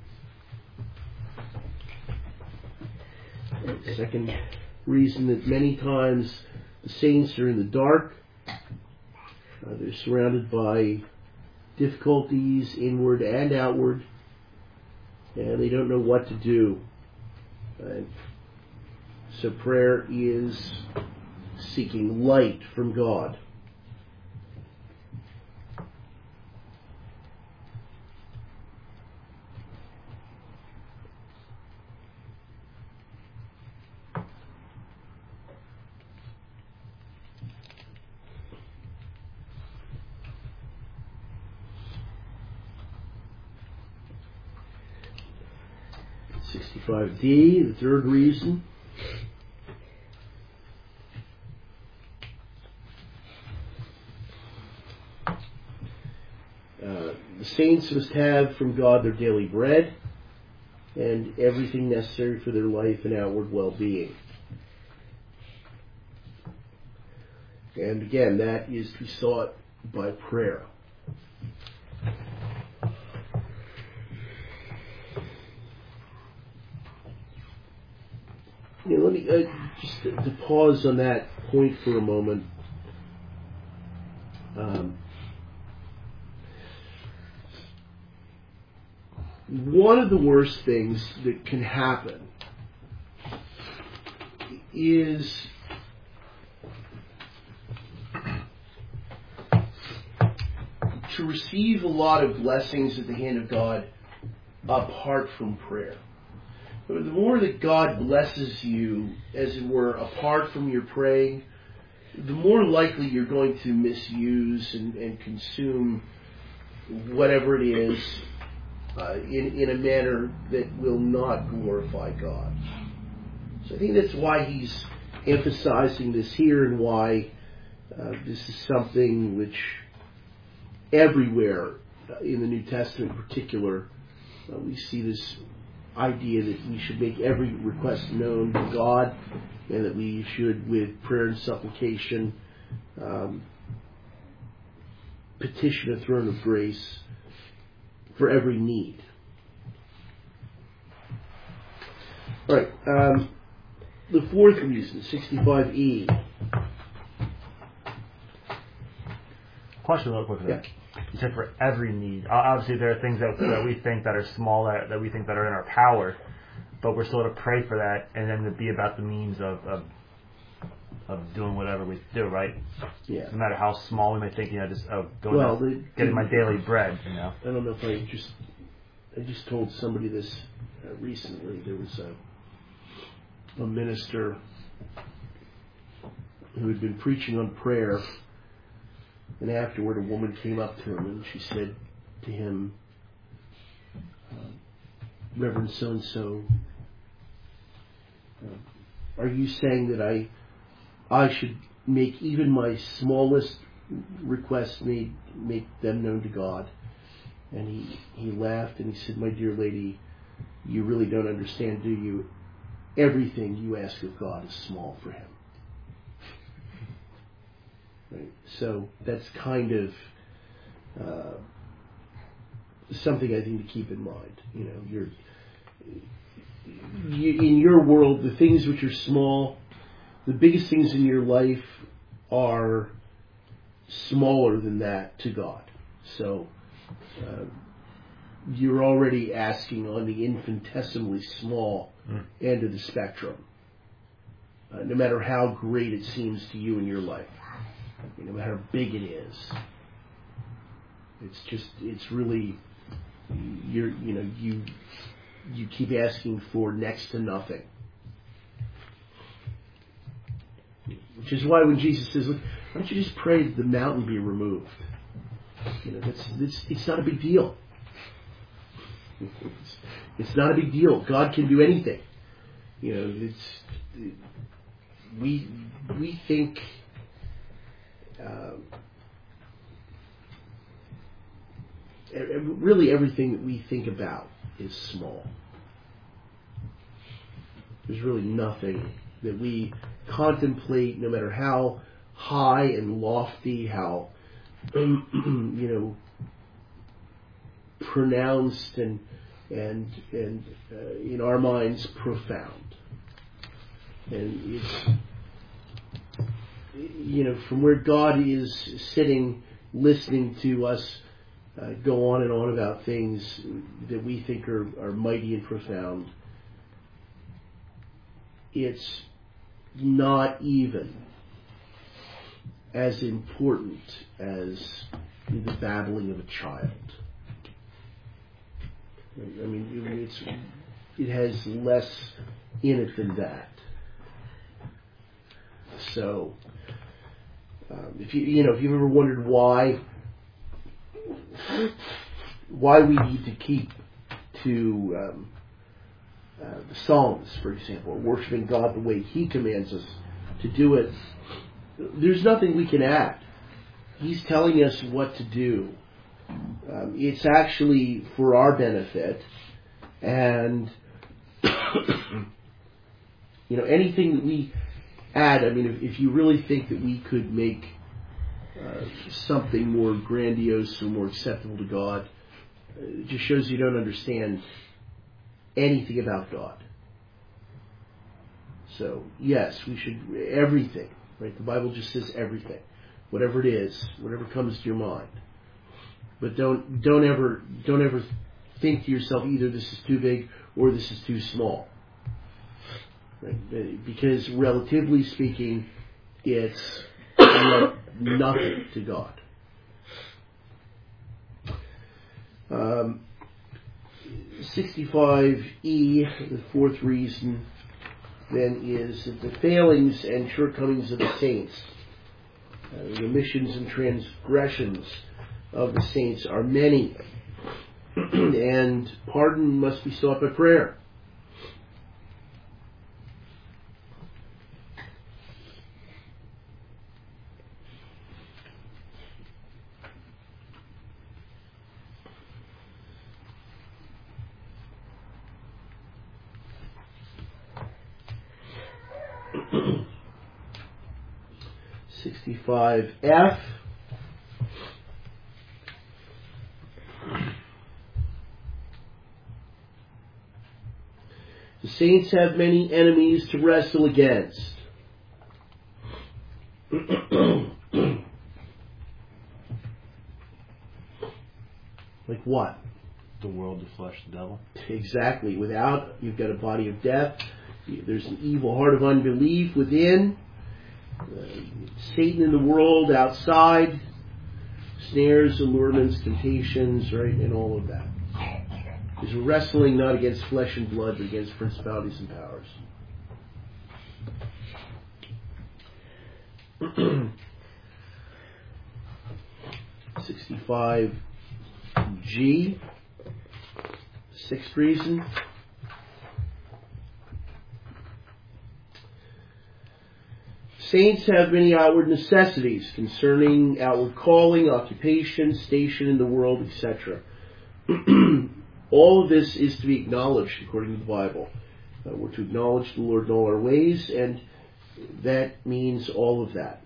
Second reason that many times the saints are in the dark. Uh, they're surrounded by difficulties, inward and outward, and they don't know what to do. Uh, so prayer is seeking light from God. sixty-five D, the third reason. Uh, the saints must have from God their daily bread and everything necessary for their life and outward well-being. And again, that is to be sought by prayer. You know, let me uh, just to, to pause on that point for a moment. Um, one of the worst things that can happen is to receive a lot of blessings at the hand of God apart from prayer. But the more that God blesses you, as it were, apart from your praying, the more likely you're going to misuse and, and consume whatever it is uh, in, in a manner that will not glorify God. So I think that's why he's emphasizing this here, and why uh, this is something which everywhere in the New Testament in particular, uh, we see this idea that we should make every request known to God, and that we should, with prayer and supplication, um, petition a throne of grace for every need. All right, um, the fourth reason, sixty-five E. Question real quick. Yeah. You said for every need. Obviously, there are things that, that we think that are small, that, that we think that are in our power, but we're still to pray for that, and then to be about the means of of, of doing whatever we do, right? Yeah. No matter how small we may think, you know, just of going Well, out, the, getting the, my daily bread, you know. I don't know if I just I just told somebody this uh, recently. There was a a minister who had been preaching on prayer, and afterward a woman came up to him and she said to him, uh, Reverend so-and-so, uh, are you saying that I I should make even my smallest requests, made, make them known to God? And he, he laughed and he said, my dear lady, you really don't understand, do you? Everything you ask of God is small for him. Right? So that's kind of uh, something I think to keep in mind. You know, you're, you, in your world, the things which are small, the biggest things in your life are smaller than that to God. So uh, you're already asking on the infinitesimally small mm. end of the spectrum, uh, no matter how great it seems to you in your life, no matter how big it is. It's just, it's really, you're, you know, you you keep asking for next to nothing. Which is why when Jesus says, look, why don't you just pray that the mountain be removed? You know, that's, that's it's not a big deal. It's, it's not a big deal. God can do anything. You know, it's we we think uh, really everything that we think about is small. There's really nothing that we contemplate, no matter how high and lofty, how you know pronounced and and and uh, in our minds profound. And it's, you know, from where God is sitting listening to us uh, go on and on about things that we think are, are mighty and profound, it's not even as important as the babbling of a child. I mean, it's, it has less in it than that. So, um, if you you know if you've ever wondered why why we need to keep to um, uh, the Psalms, for example, or worshiping God the way He commands us to do it, there's nothing we can add. He's telling us what to do. Um, it's actually for our benefit, and you know anything that we add. I mean, if, if you really think that we could make uh, something more grandiose or more acceptable to God, it just shows you don't understand anything about God. So yes, we should everything. Right? The Bible just says everything, whatever it is, whatever comes to your mind. But don't don't ever don't ever think to yourself either this is too big or this is too small. Right? Because relatively speaking, it's nothing to God. Um, sixty-five E, the fourth reason, then, is that the failings and shortcomings of the saints, uh, the omissions and transgressions of the saints are many, and pardon must be sought by prayer. sixty-five F. The saints have many enemies to wrestle against. Like what? The world, the flesh, the devil. Exactly. Without, you've got a body of death. There's an evil heart of unbelief within. Uh, Satan in the world outside. Snares, allurements, temptations, right, and all of that. Is wrestling not against flesh and blood, but against principalities and powers. sixty-five G, sixth reason. Saints have many outward necessities concerning outward calling, occupation, station in the world, et cetera. All of this is to be acknowledged according to the Bible. Uh, we're to acknowledge the Lord in all our ways, and that means all of that.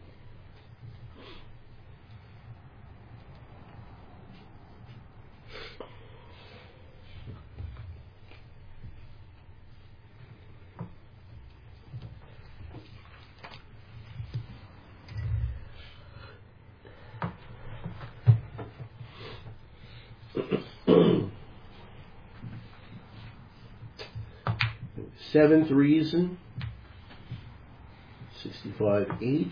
Seventh reason, sixty-five H.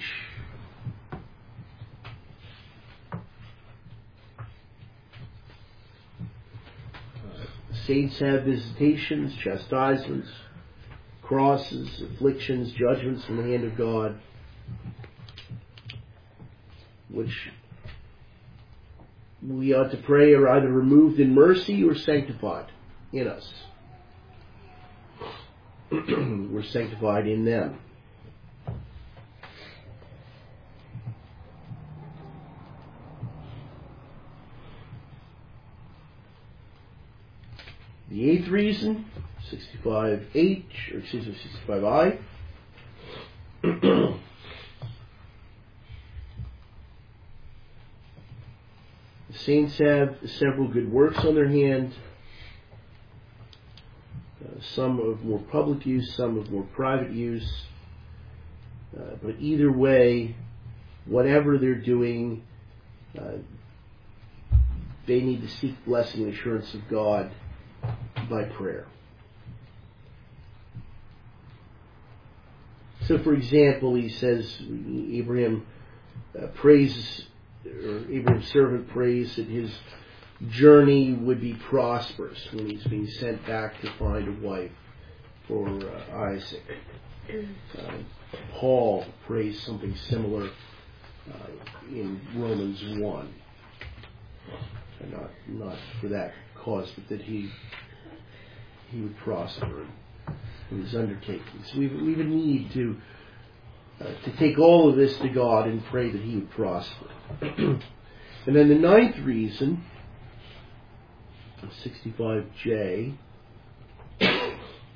Uh, saints have visitations, chastisements, crosses, afflictions, judgments from the hand of God, which we ought to pray are either removed in mercy or sanctified in us. We're sanctified in them. The eighth reason, sixty-five H, or excuse me, sixty-five I. The saints have several good works on their hand. Uh, some of more public use, some of more private use. Uh, but either way, whatever they're doing, uh, they need to seek blessing and assurance of God by prayer. So, for example, he says, Abraham uh, prays, or Abraham's servant prays that his journey would be prosperous when he's being sent back to find a wife for uh, Isaac. Uh, Paul prays something similar uh, in Romans one. And not not for that cause, but that he he would prosper in his undertakings. We we would need to uh, to take all of this to God and pray that he would prosper. And then the ninth reason, sixty-five J, uh,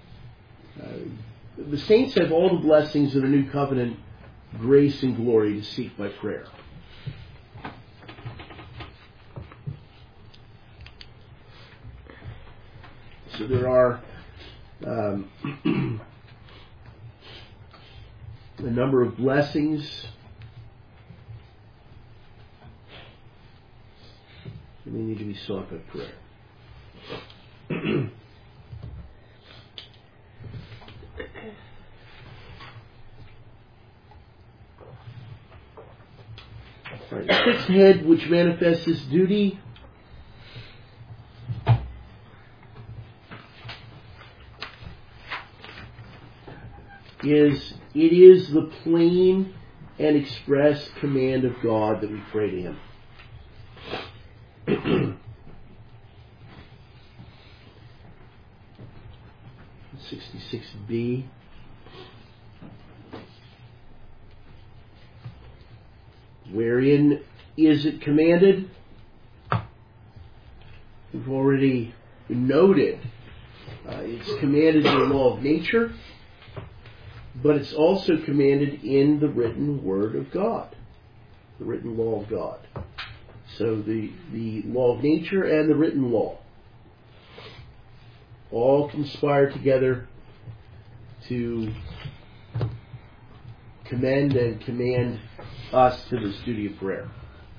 the saints have all the blessings of the new covenant, grace and glory to seek by prayer. So there are um, a number of blessings that may need to be sought by prayer. Right. The sixth head, which manifests this duty, is it is the plain and express command of God that we pray to him. sixty-six B. Wherein is it commanded? We've already noted uh, it's commanded in the law of nature, but it's also commanded in the written word of God, the written law of God. So the, the law of nature and the written law all conspire together to commend and command us to this duty of prayer.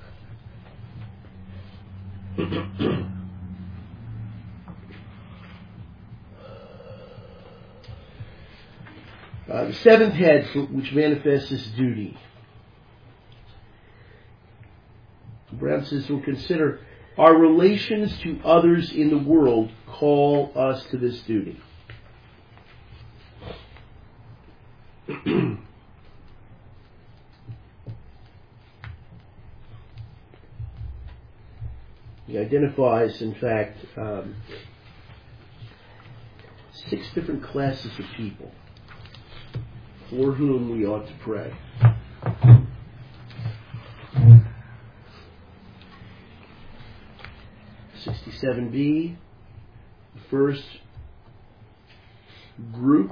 Uh, the seventh head, which manifests this duty. Brown says we'll consider our relations to others in the world call us to this duty. He identifies, in fact, um, six different classes of people for whom we ought to pray. sixty-seven b, the first group,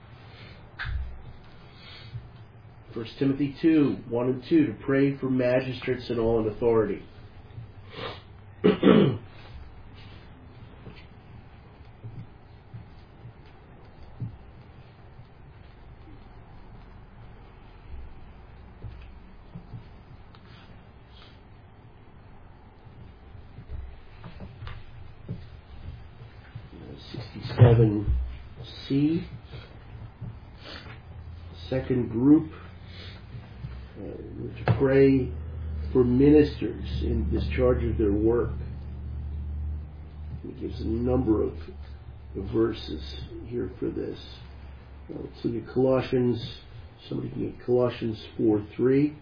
First Timothy two, one and two, to pray for magistrates and all in authority. sixty-seven c, second group, uh, to pray for ministers in discharge of their work. He gives a number of verses here for this. Uh, let's look at Colossians. Somebody can get Colossians four three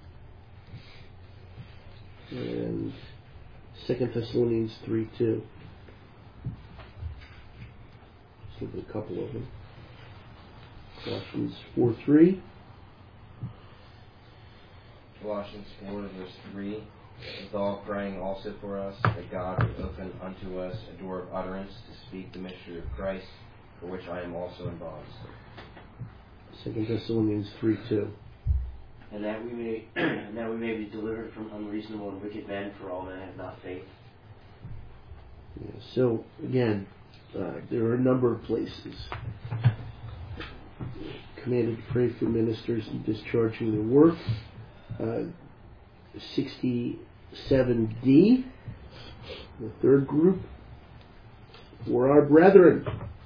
and Second Thessalonians three two. Let's look at a couple of them. Colossians four three. Colossians four verse three. With all praying also for us, that God would open unto us a door of utterance to speak the mystery of Christ, for which I am also in bonds. Second Thessalonians three two. And that we may and that we may be delivered from unreasonable and wicked men, for all men have not faith. Yeah, so again, uh, there are a number of places commanded to pray for ministers in discharging their work. Uh, sixty-seven d, the third group, for our brethren.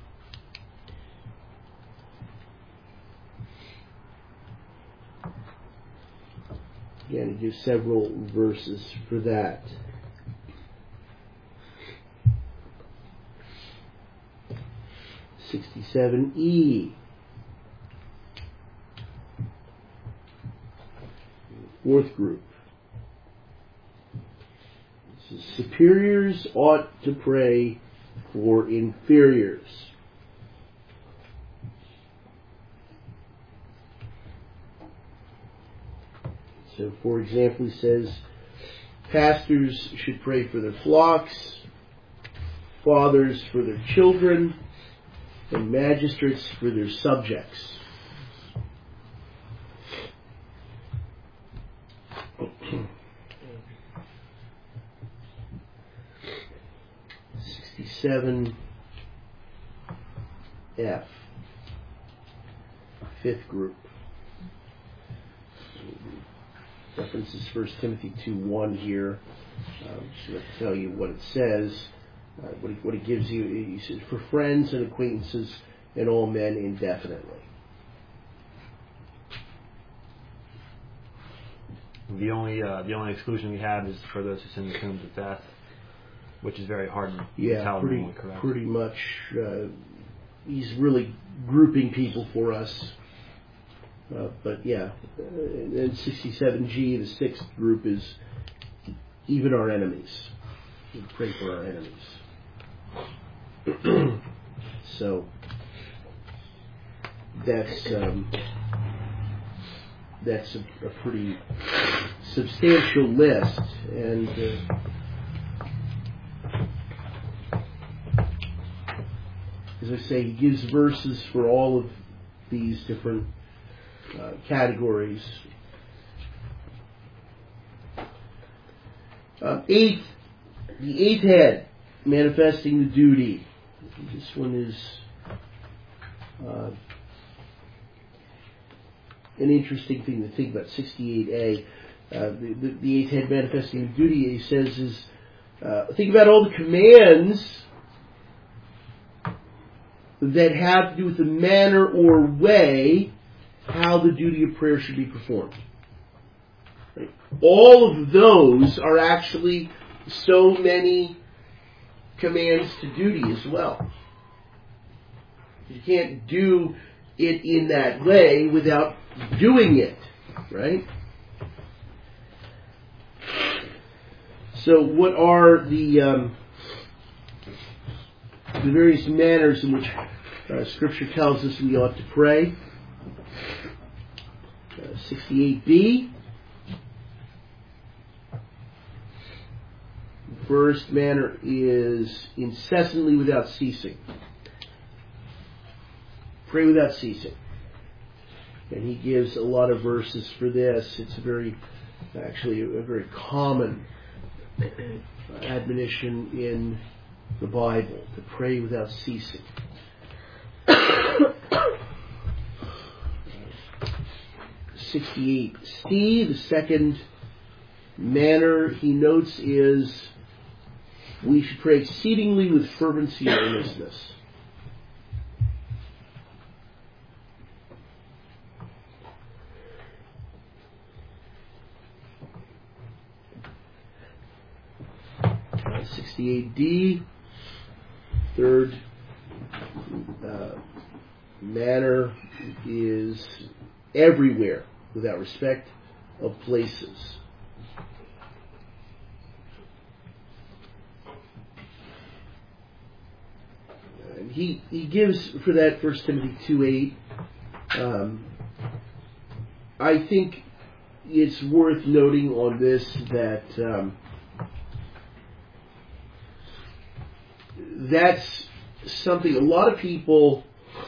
Again, he gives several verses for that. sixty-seven e, fourth group. This is superiors ought to pray for inferiors. So, for example, he says pastors should pray for their flocks, fathers for their children, and magistrates for their subjects. sixty-seven F, fifth group. References First Timothy two one here. Uh, I'm just going to tell you what it says. Uh, what, he, what he gives you, he says, for friends and acquaintances and all men indefinitely. The only uh, the only exclusion we have is for those who sin the tombs of death, which is very hard to yeah, tell. pretty, pretty much. Uh, he's really grouping people for us. Uh, but yeah, and sixty-seven G, the sixth group, is even our enemies. We pray for our enemies. So that's um, that's a, a pretty substantial list, and uh, as I say, he gives verses for all of these different uh, categories. Uh, eighth, the eighth head, manifesting the duty. This one is uh, an interesting thing to think about. sixty-eight A, uh, the, the, the eighth head manifesting the duty, he says, is uh, think about all the commands that have to do with the manner or way how the duty of prayer should be performed. Right? All of those are actually so many commands to duty as well. You can't do it in that way without doing it, right? So what are the um, the various manners in which uh, Scripture tells us we ought to pray? Uh, sixty-eight B. The first manner is incessantly without ceasing. Pray without ceasing. And he gives a lot of verses for this. It's a very, actually, a very common admonition in the Bible, to pray without ceasing. sixty-eight C, the second manner he notes is we should pray exceedingly with fervency and earnestness. sixty-eight D, third uh, manner is everywhere without respect of places. And he he gives for that First Timothy two eight. Um, I think it's worth noting on this that um, that's something a lot of people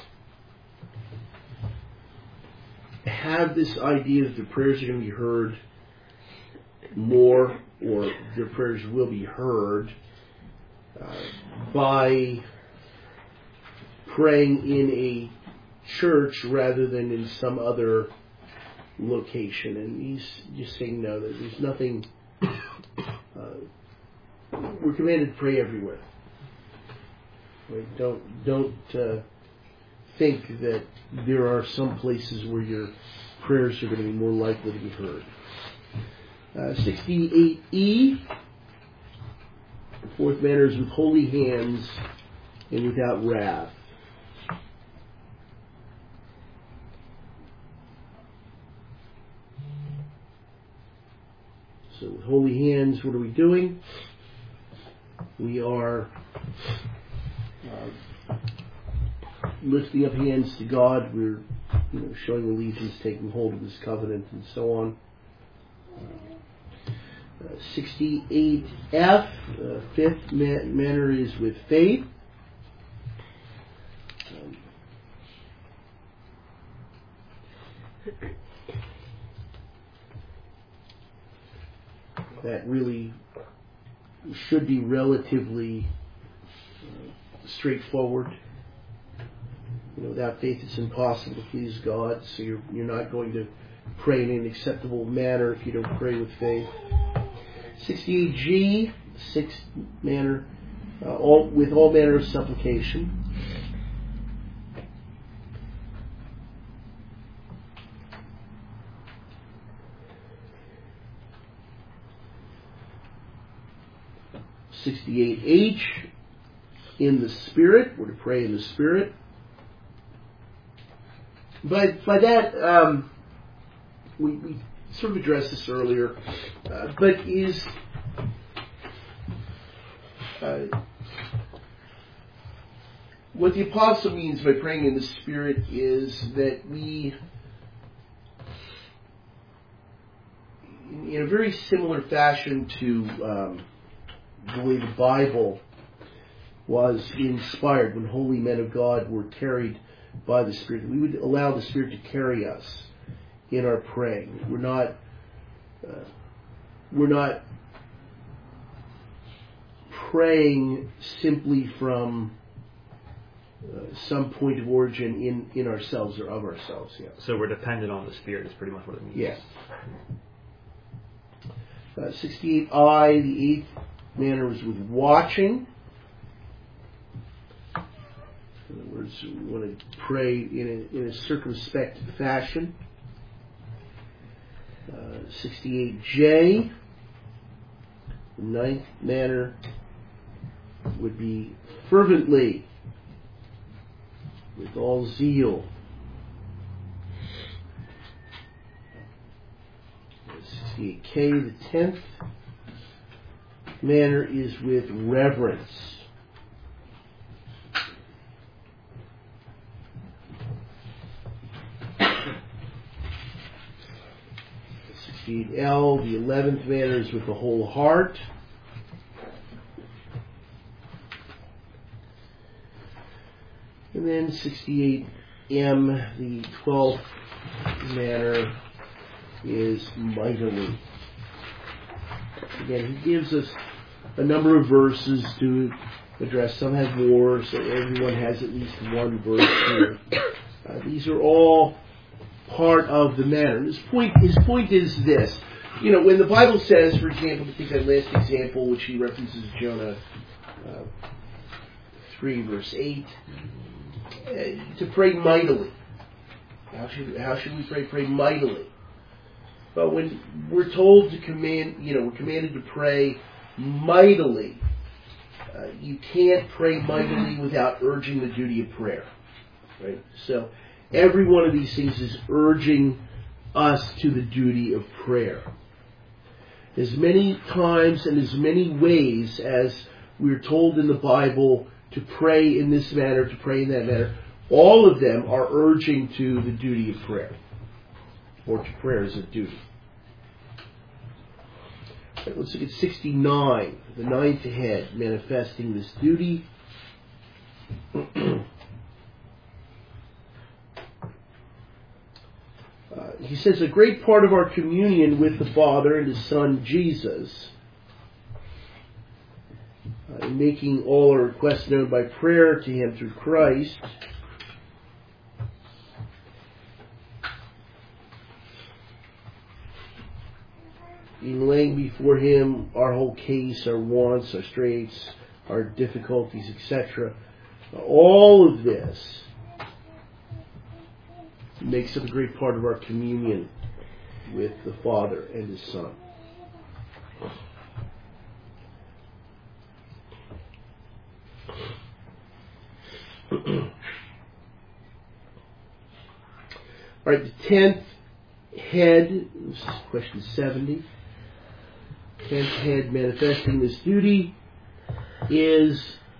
have this idea that their prayers are going to be heard more, or their prayers will be heard uh, by praying in a church rather than in some other location. And he's just saying no, that there's nothing. Uh, we're commanded to pray everywhere. Right? Don't don't uh, think that there are some places where your prayers are going to be more likely to be heard. Uh, sixty-eight E, the fourth manner is with holy hands and without wrath. So with holy hands, what are we doing? We are uh, lifting up hands to God. We're you know, showing allegiance, taking hold of His covenant, and so on. Uh, sixty-eight F, uh, fifth man- manner is with faith. Um, that really should be relatively uh, straightforward. You know, without faith, it's impossible to please God. So you're you're not going to pray in an acceptable manner if you don't pray with faith. sixty-eight G, sixth manner, uh, all with all manner of supplication. sixty-eight H, in the Spirit. We're to pray in the Spirit. But by that, um, we, we sort of addressed this earlier, uh, but is uh, what the apostle means by praying in the Spirit is that we, in a very similar fashion to um, the way the Bible was inspired, when holy men of God were carried by the Spirit, we would allow the Spirit to carry us in our praying. We're not uh, we're not praying simply from uh, some point of origin in, in ourselves or of ourselves. Yeah. So we're dependent on the Spirit is pretty much what it means. Yeah. Uh, sixty-eight I, the eighth manner is with watching. In other words, we want to pray in a, in a circumspect fashion. Uh, sixty-eight J, the ninth manner would be fervently, with all zeal. sixty-eight K, the tenth, manner is with reverence. sixty-eight L, the eleventh manner is with the whole heart. And then sixty-eight M, the twelfth manner is mightily. Again, he gives us a number of verses to address. Some have more, so everyone has at least one verse here. Uh, these are all part of the manner. His point, his point is this. You know, when the Bible says, for example, to take that last example, which he references Jonah uh, three, verse eight, uh, to pray mightily. How should, how should we pray? Pray mightily. But when we're told to command, you know, we're commanded to pray mightily, uh, you can't pray mightily without urging the duty of prayer. Right? So every one of these things is urging us to the duty of prayer. As many times and as many ways as we're told in the Bible to pray in this manner, to pray in that manner, all of them are urging to the duty of prayer, or to prayer as a duty. Right, let's look at sixty-nine, the ninth head, manifesting this duty. Uh, he says a great part of our communion with the Father and His Son Jesus, uh, in making all our requests known by prayer to Him through Christ, in laying before Him our whole case, our wants, our straits, our difficulties, et cetera. All of this makes up a great part of our communion with the Father and His Son. All right, the tenth head, this is question seventy. Tenth head manifesting this duty is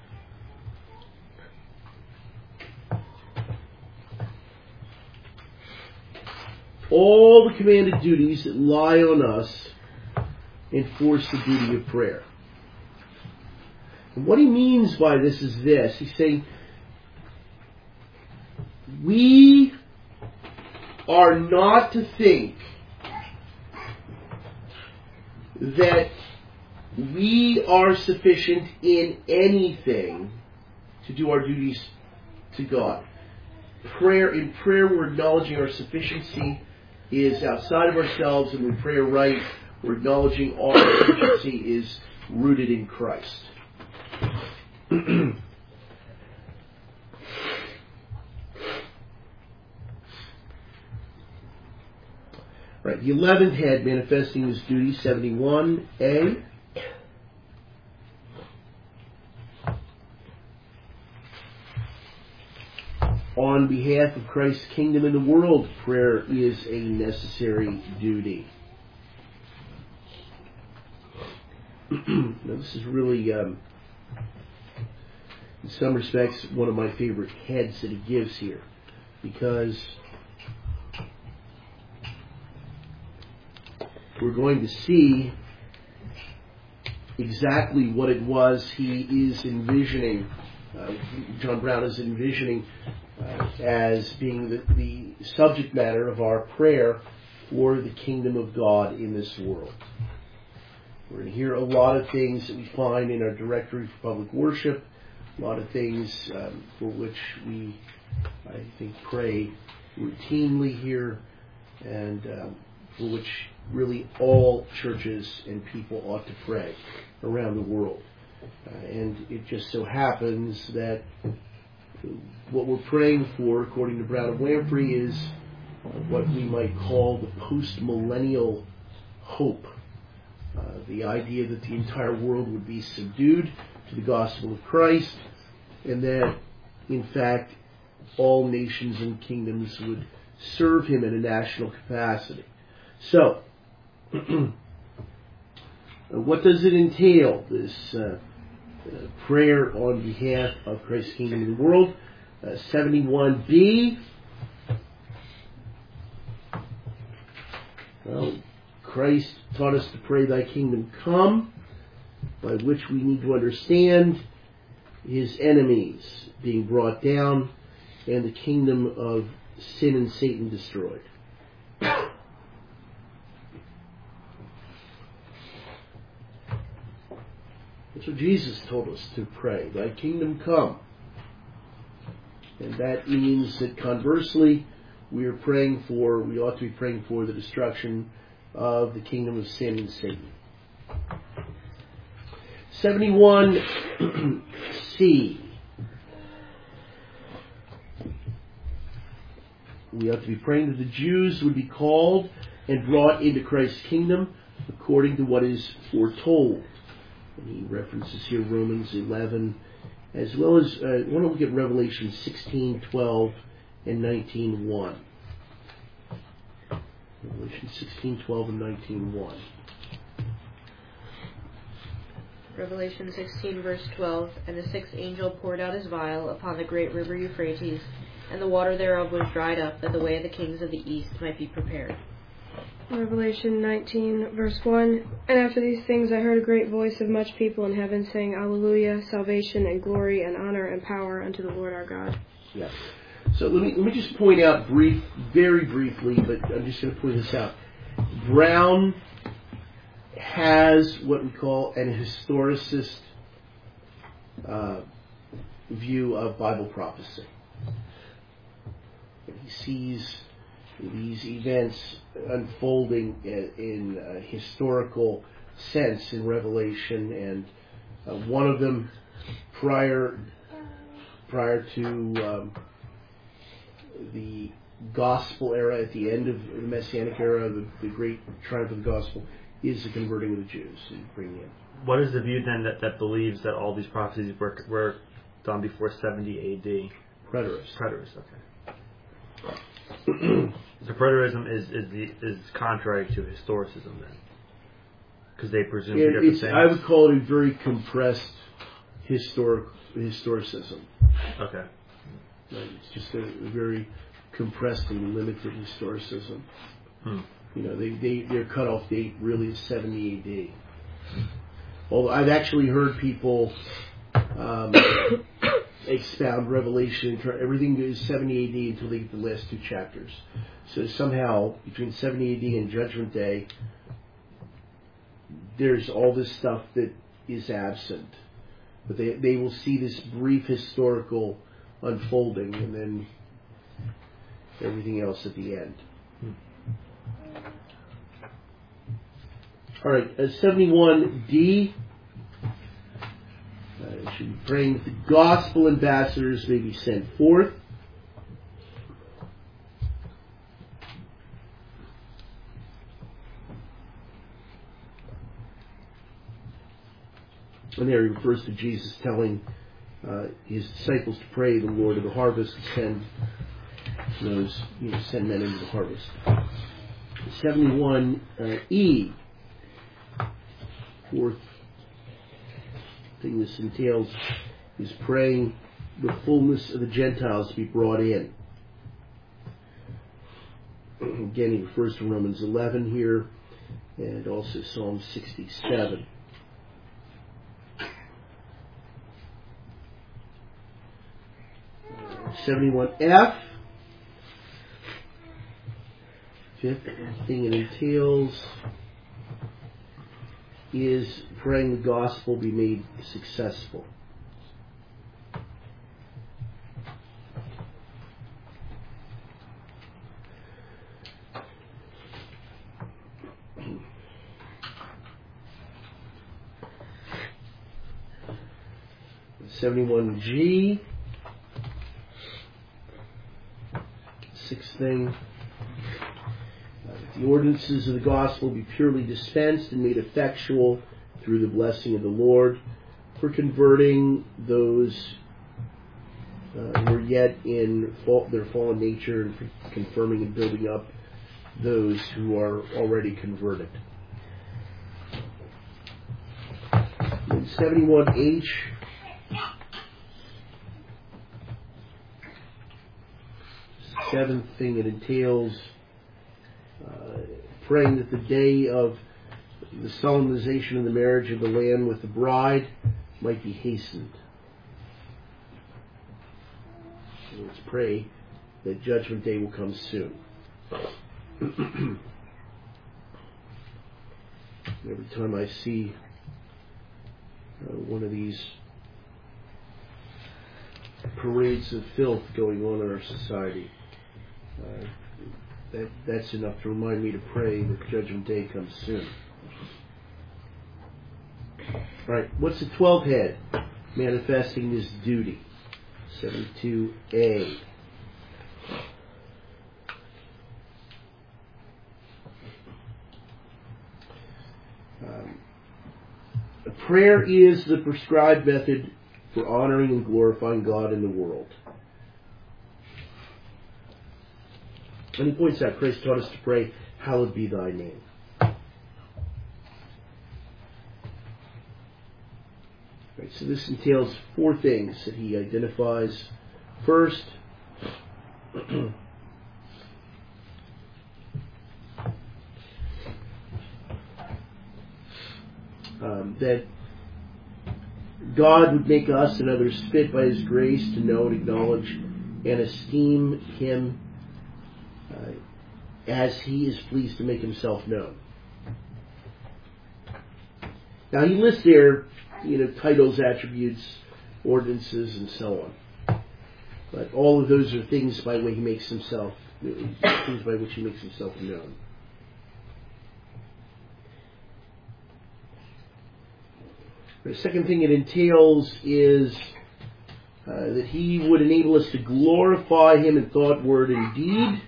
all the commanded duties that lie on us enforce the duty of prayer. And what he means by this is this. He's saying, we are not to think that we are sufficient in anything to do our duties to God. Prayer, in prayer, we're acknowledging our sufficiency is outside of ourselves, and when prayer right, we're acknowledging our sufficiency is rooted in Christ. Right, the eleventh head manifesting this duty, seventy-one A. On behalf of Christ's kingdom in the world, prayer is a necessary duty. Now, this is really, um, in some respects, one of my favorite heads that he gives here, because we're going to see exactly what it was he is envisioning, uh, John Brown is envisioning uh, as being the, the subject matter of our prayer for the kingdom of God in this world. We're going to hear a lot of things that we find in our Directory for Public Worship, a lot of things um, for which we, I think, pray routinely here, and um, for which really all churches and people ought to pray around the world. Uh, and it just so happens that what we're praying for, according to Brown and Lamprey, is uh, what we might call the post-millennial hope. Uh, the idea that the entire world would be subdued to the gospel of Christ, and that, in fact, all nations and kingdoms would serve Him in a national capacity. So, Uh, what does it entail, this uh, uh, prayer on behalf of Christ's kingdom in the world? Uh, seventy-one B. Well, Christ taught us to pray, thy kingdom come, by which we need to understand his enemies being brought down and the kingdom of sin and Satan destroyed. That's what Jesus told us to pray, thy kingdom come. And that means that conversely, we are praying for, we ought to be praying for the destruction of the kingdom of sin and Satan. seventy-one C. We ought to be praying that the Jews would be called and brought into Christ's kingdom according to what is foretold. And he references here Romans eleven, as well as, uh, I want to look at Revelation sixteen, twelve, and nineteen, one. Revelation sixteen, twelve, and nineteen, one. Revelation sixteen, verse twelve. And the sixth angel poured out his vial upon the great river Euphrates, and the water thereof was dried up, that the way of the kings of the east might be prepared. Revelation nineteen, verse one. And after these things I heard a great voice of much people in heaven saying, Alleluia, salvation and glory and honor and power unto the Lord our God. Yes. So let me let me just point out brief, very briefly, but I'm just going to point this out. Brown has what we call an historicist uh, view of Bible prophecy. He sees these events unfolding in, in a historical sense in Revelation, and uh, one of them prior prior to um, the gospel era, at the end of the Messianic era, the, the great triumph of the gospel, is the converting of the Jews and bringing in. What is the view then that, that believes that all these prophecies were, were done before seventy A D? Preterists. Preterists, okay. So preterism is is the is contrary to historicism then, because they presume It, different it's, things. I would call it a very compressed historic historicism. Okay. Right? It's just a, a very compressed and limited historicism. Hmm. You know, they, they their cutoff date really is seventy A D. Although I've actually heard people um, expound Revelation, everything is seventy A D until they get the last two chapters. So somehow between seventy A D and Judgment Day, there's all this stuff that is absent. But they they will see this brief historical unfolding and then everything else at the end. Hmm. All right, uh, seventy-one D. Uh, should be praying that the gospel ambassadors may be sent forth. And there he refers to Jesus telling uh, his disciples to pray the Lord of the harvest to send those, you know, send men into the harvest. seventy-one E. Fourth thing this entails is praying the fullness of the Gentiles to be brought in. Again, he refers to Romans eleven here and also Psalm sixty-seven. seventy-one F. Fifth thing it entails is praying the gospel be made successful. seventy-one G. Sixth thing. The ordinances of the gospel be purely dispensed and made effectual through the blessing of the Lord for converting those uh, who are yet in fault, their fallen nature, and for confirming and building up those who are already converted. in seventy-one H, seventh thing, it entails uh, praying that the day of the solemnization of the marriage of the Lamb with the bride might be hastened. So let's pray that Judgment Day will come soon. Every time I see uh, one of these parades of filth going on in our society, uh, that that's enough to remind me to pray that Judgment Day comes soon. All right, what's the twelfth head? Manifesting this duty. seventy-two A. Um, prayer is the prescribed method for honoring and glorifying God in the world. And he points out, Christ taught us to pray, hallowed be thy name. Right, so this entails four things that he identifies. First, um, that God would make us and others fit by his grace to know and acknowledge and esteem him uh, as he is pleased to make himself known. Now he lists there, you know, titles, attributes, ordinances, and so on. But all of those are things by which he makes himself, things by which he makes himself known. The second thing it entails is uh, that he would enable us to glorify him in thought, word, and deed.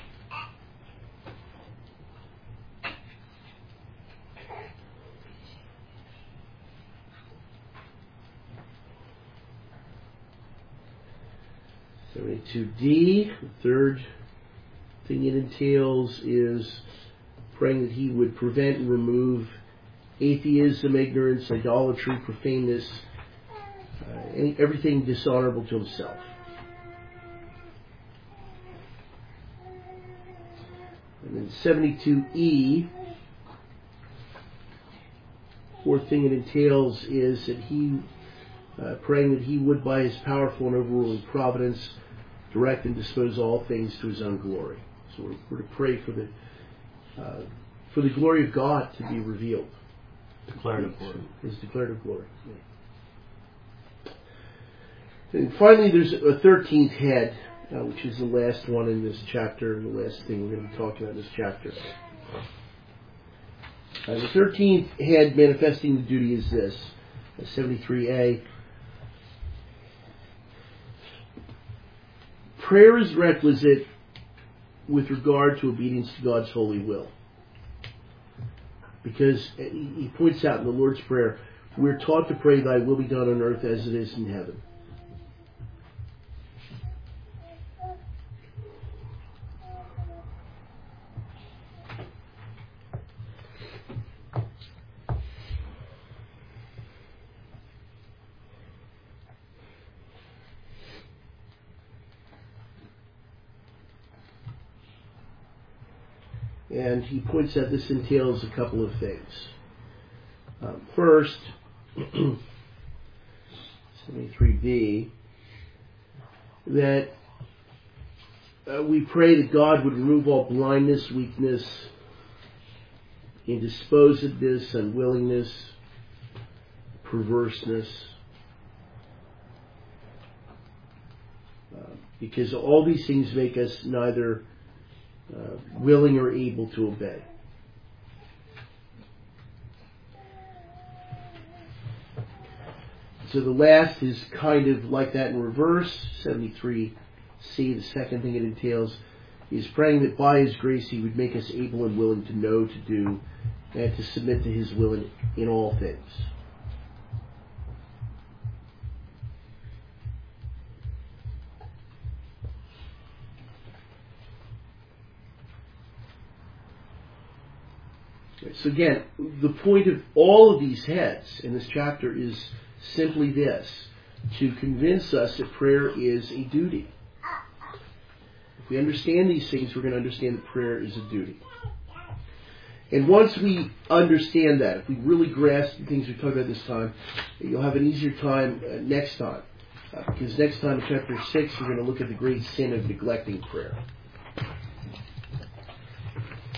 seventy-two D, the third thing it entails is praying that he would prevent and remove atheism, ignorance, idolatry, profaneness, uh, any, everything dishonorable to himself. And then seventy-two E, fourth thing it entails is that he, uh, praying that he would by his powerful and overruling providence direct and dispose all things to his own glory. So we're, we're to pray for the uh, for the glory of God to be revealed. Declarative glory. His declarative glory. Yeah. And finally, there's a thirteenth head, uh, which is the last one in this chapter, and the last thing we're going to be talking about in this chapter. Uh, the thirteenth head manifesting the duty is this, uh, seventy-three A. Prayer is requisite with regard to obedience to God's holy will. Because he points out in the Lord's Prayer, we're taught to pray, thy will be done on earth as it is in heaven. And he points out this entails a couple of things. Um, first, seventy-three B, that uh, we pray that God would remove all blindness, weakness, indisposedness, unwillingness, perverseness, uh, because all these things make us neither Uh, willing or able to obey. So the last is kind of like that in reverse. seventy-three C, the second thing it entails, is praying that by his grace he would make us able and willing to know, to do, and to submit to his will in, in all things. So again, the point of all of these heads in this chapter is simply this, to convince us that prayer is a duty. If we understand these things, we're going to understand that prayer is a duty. And once we understand that, if we really grasp the things we talked about this time, you'll have an easier time uh, next time. Uh, because next time in chapter six, we're going to look at the great sin of neglecting prayer.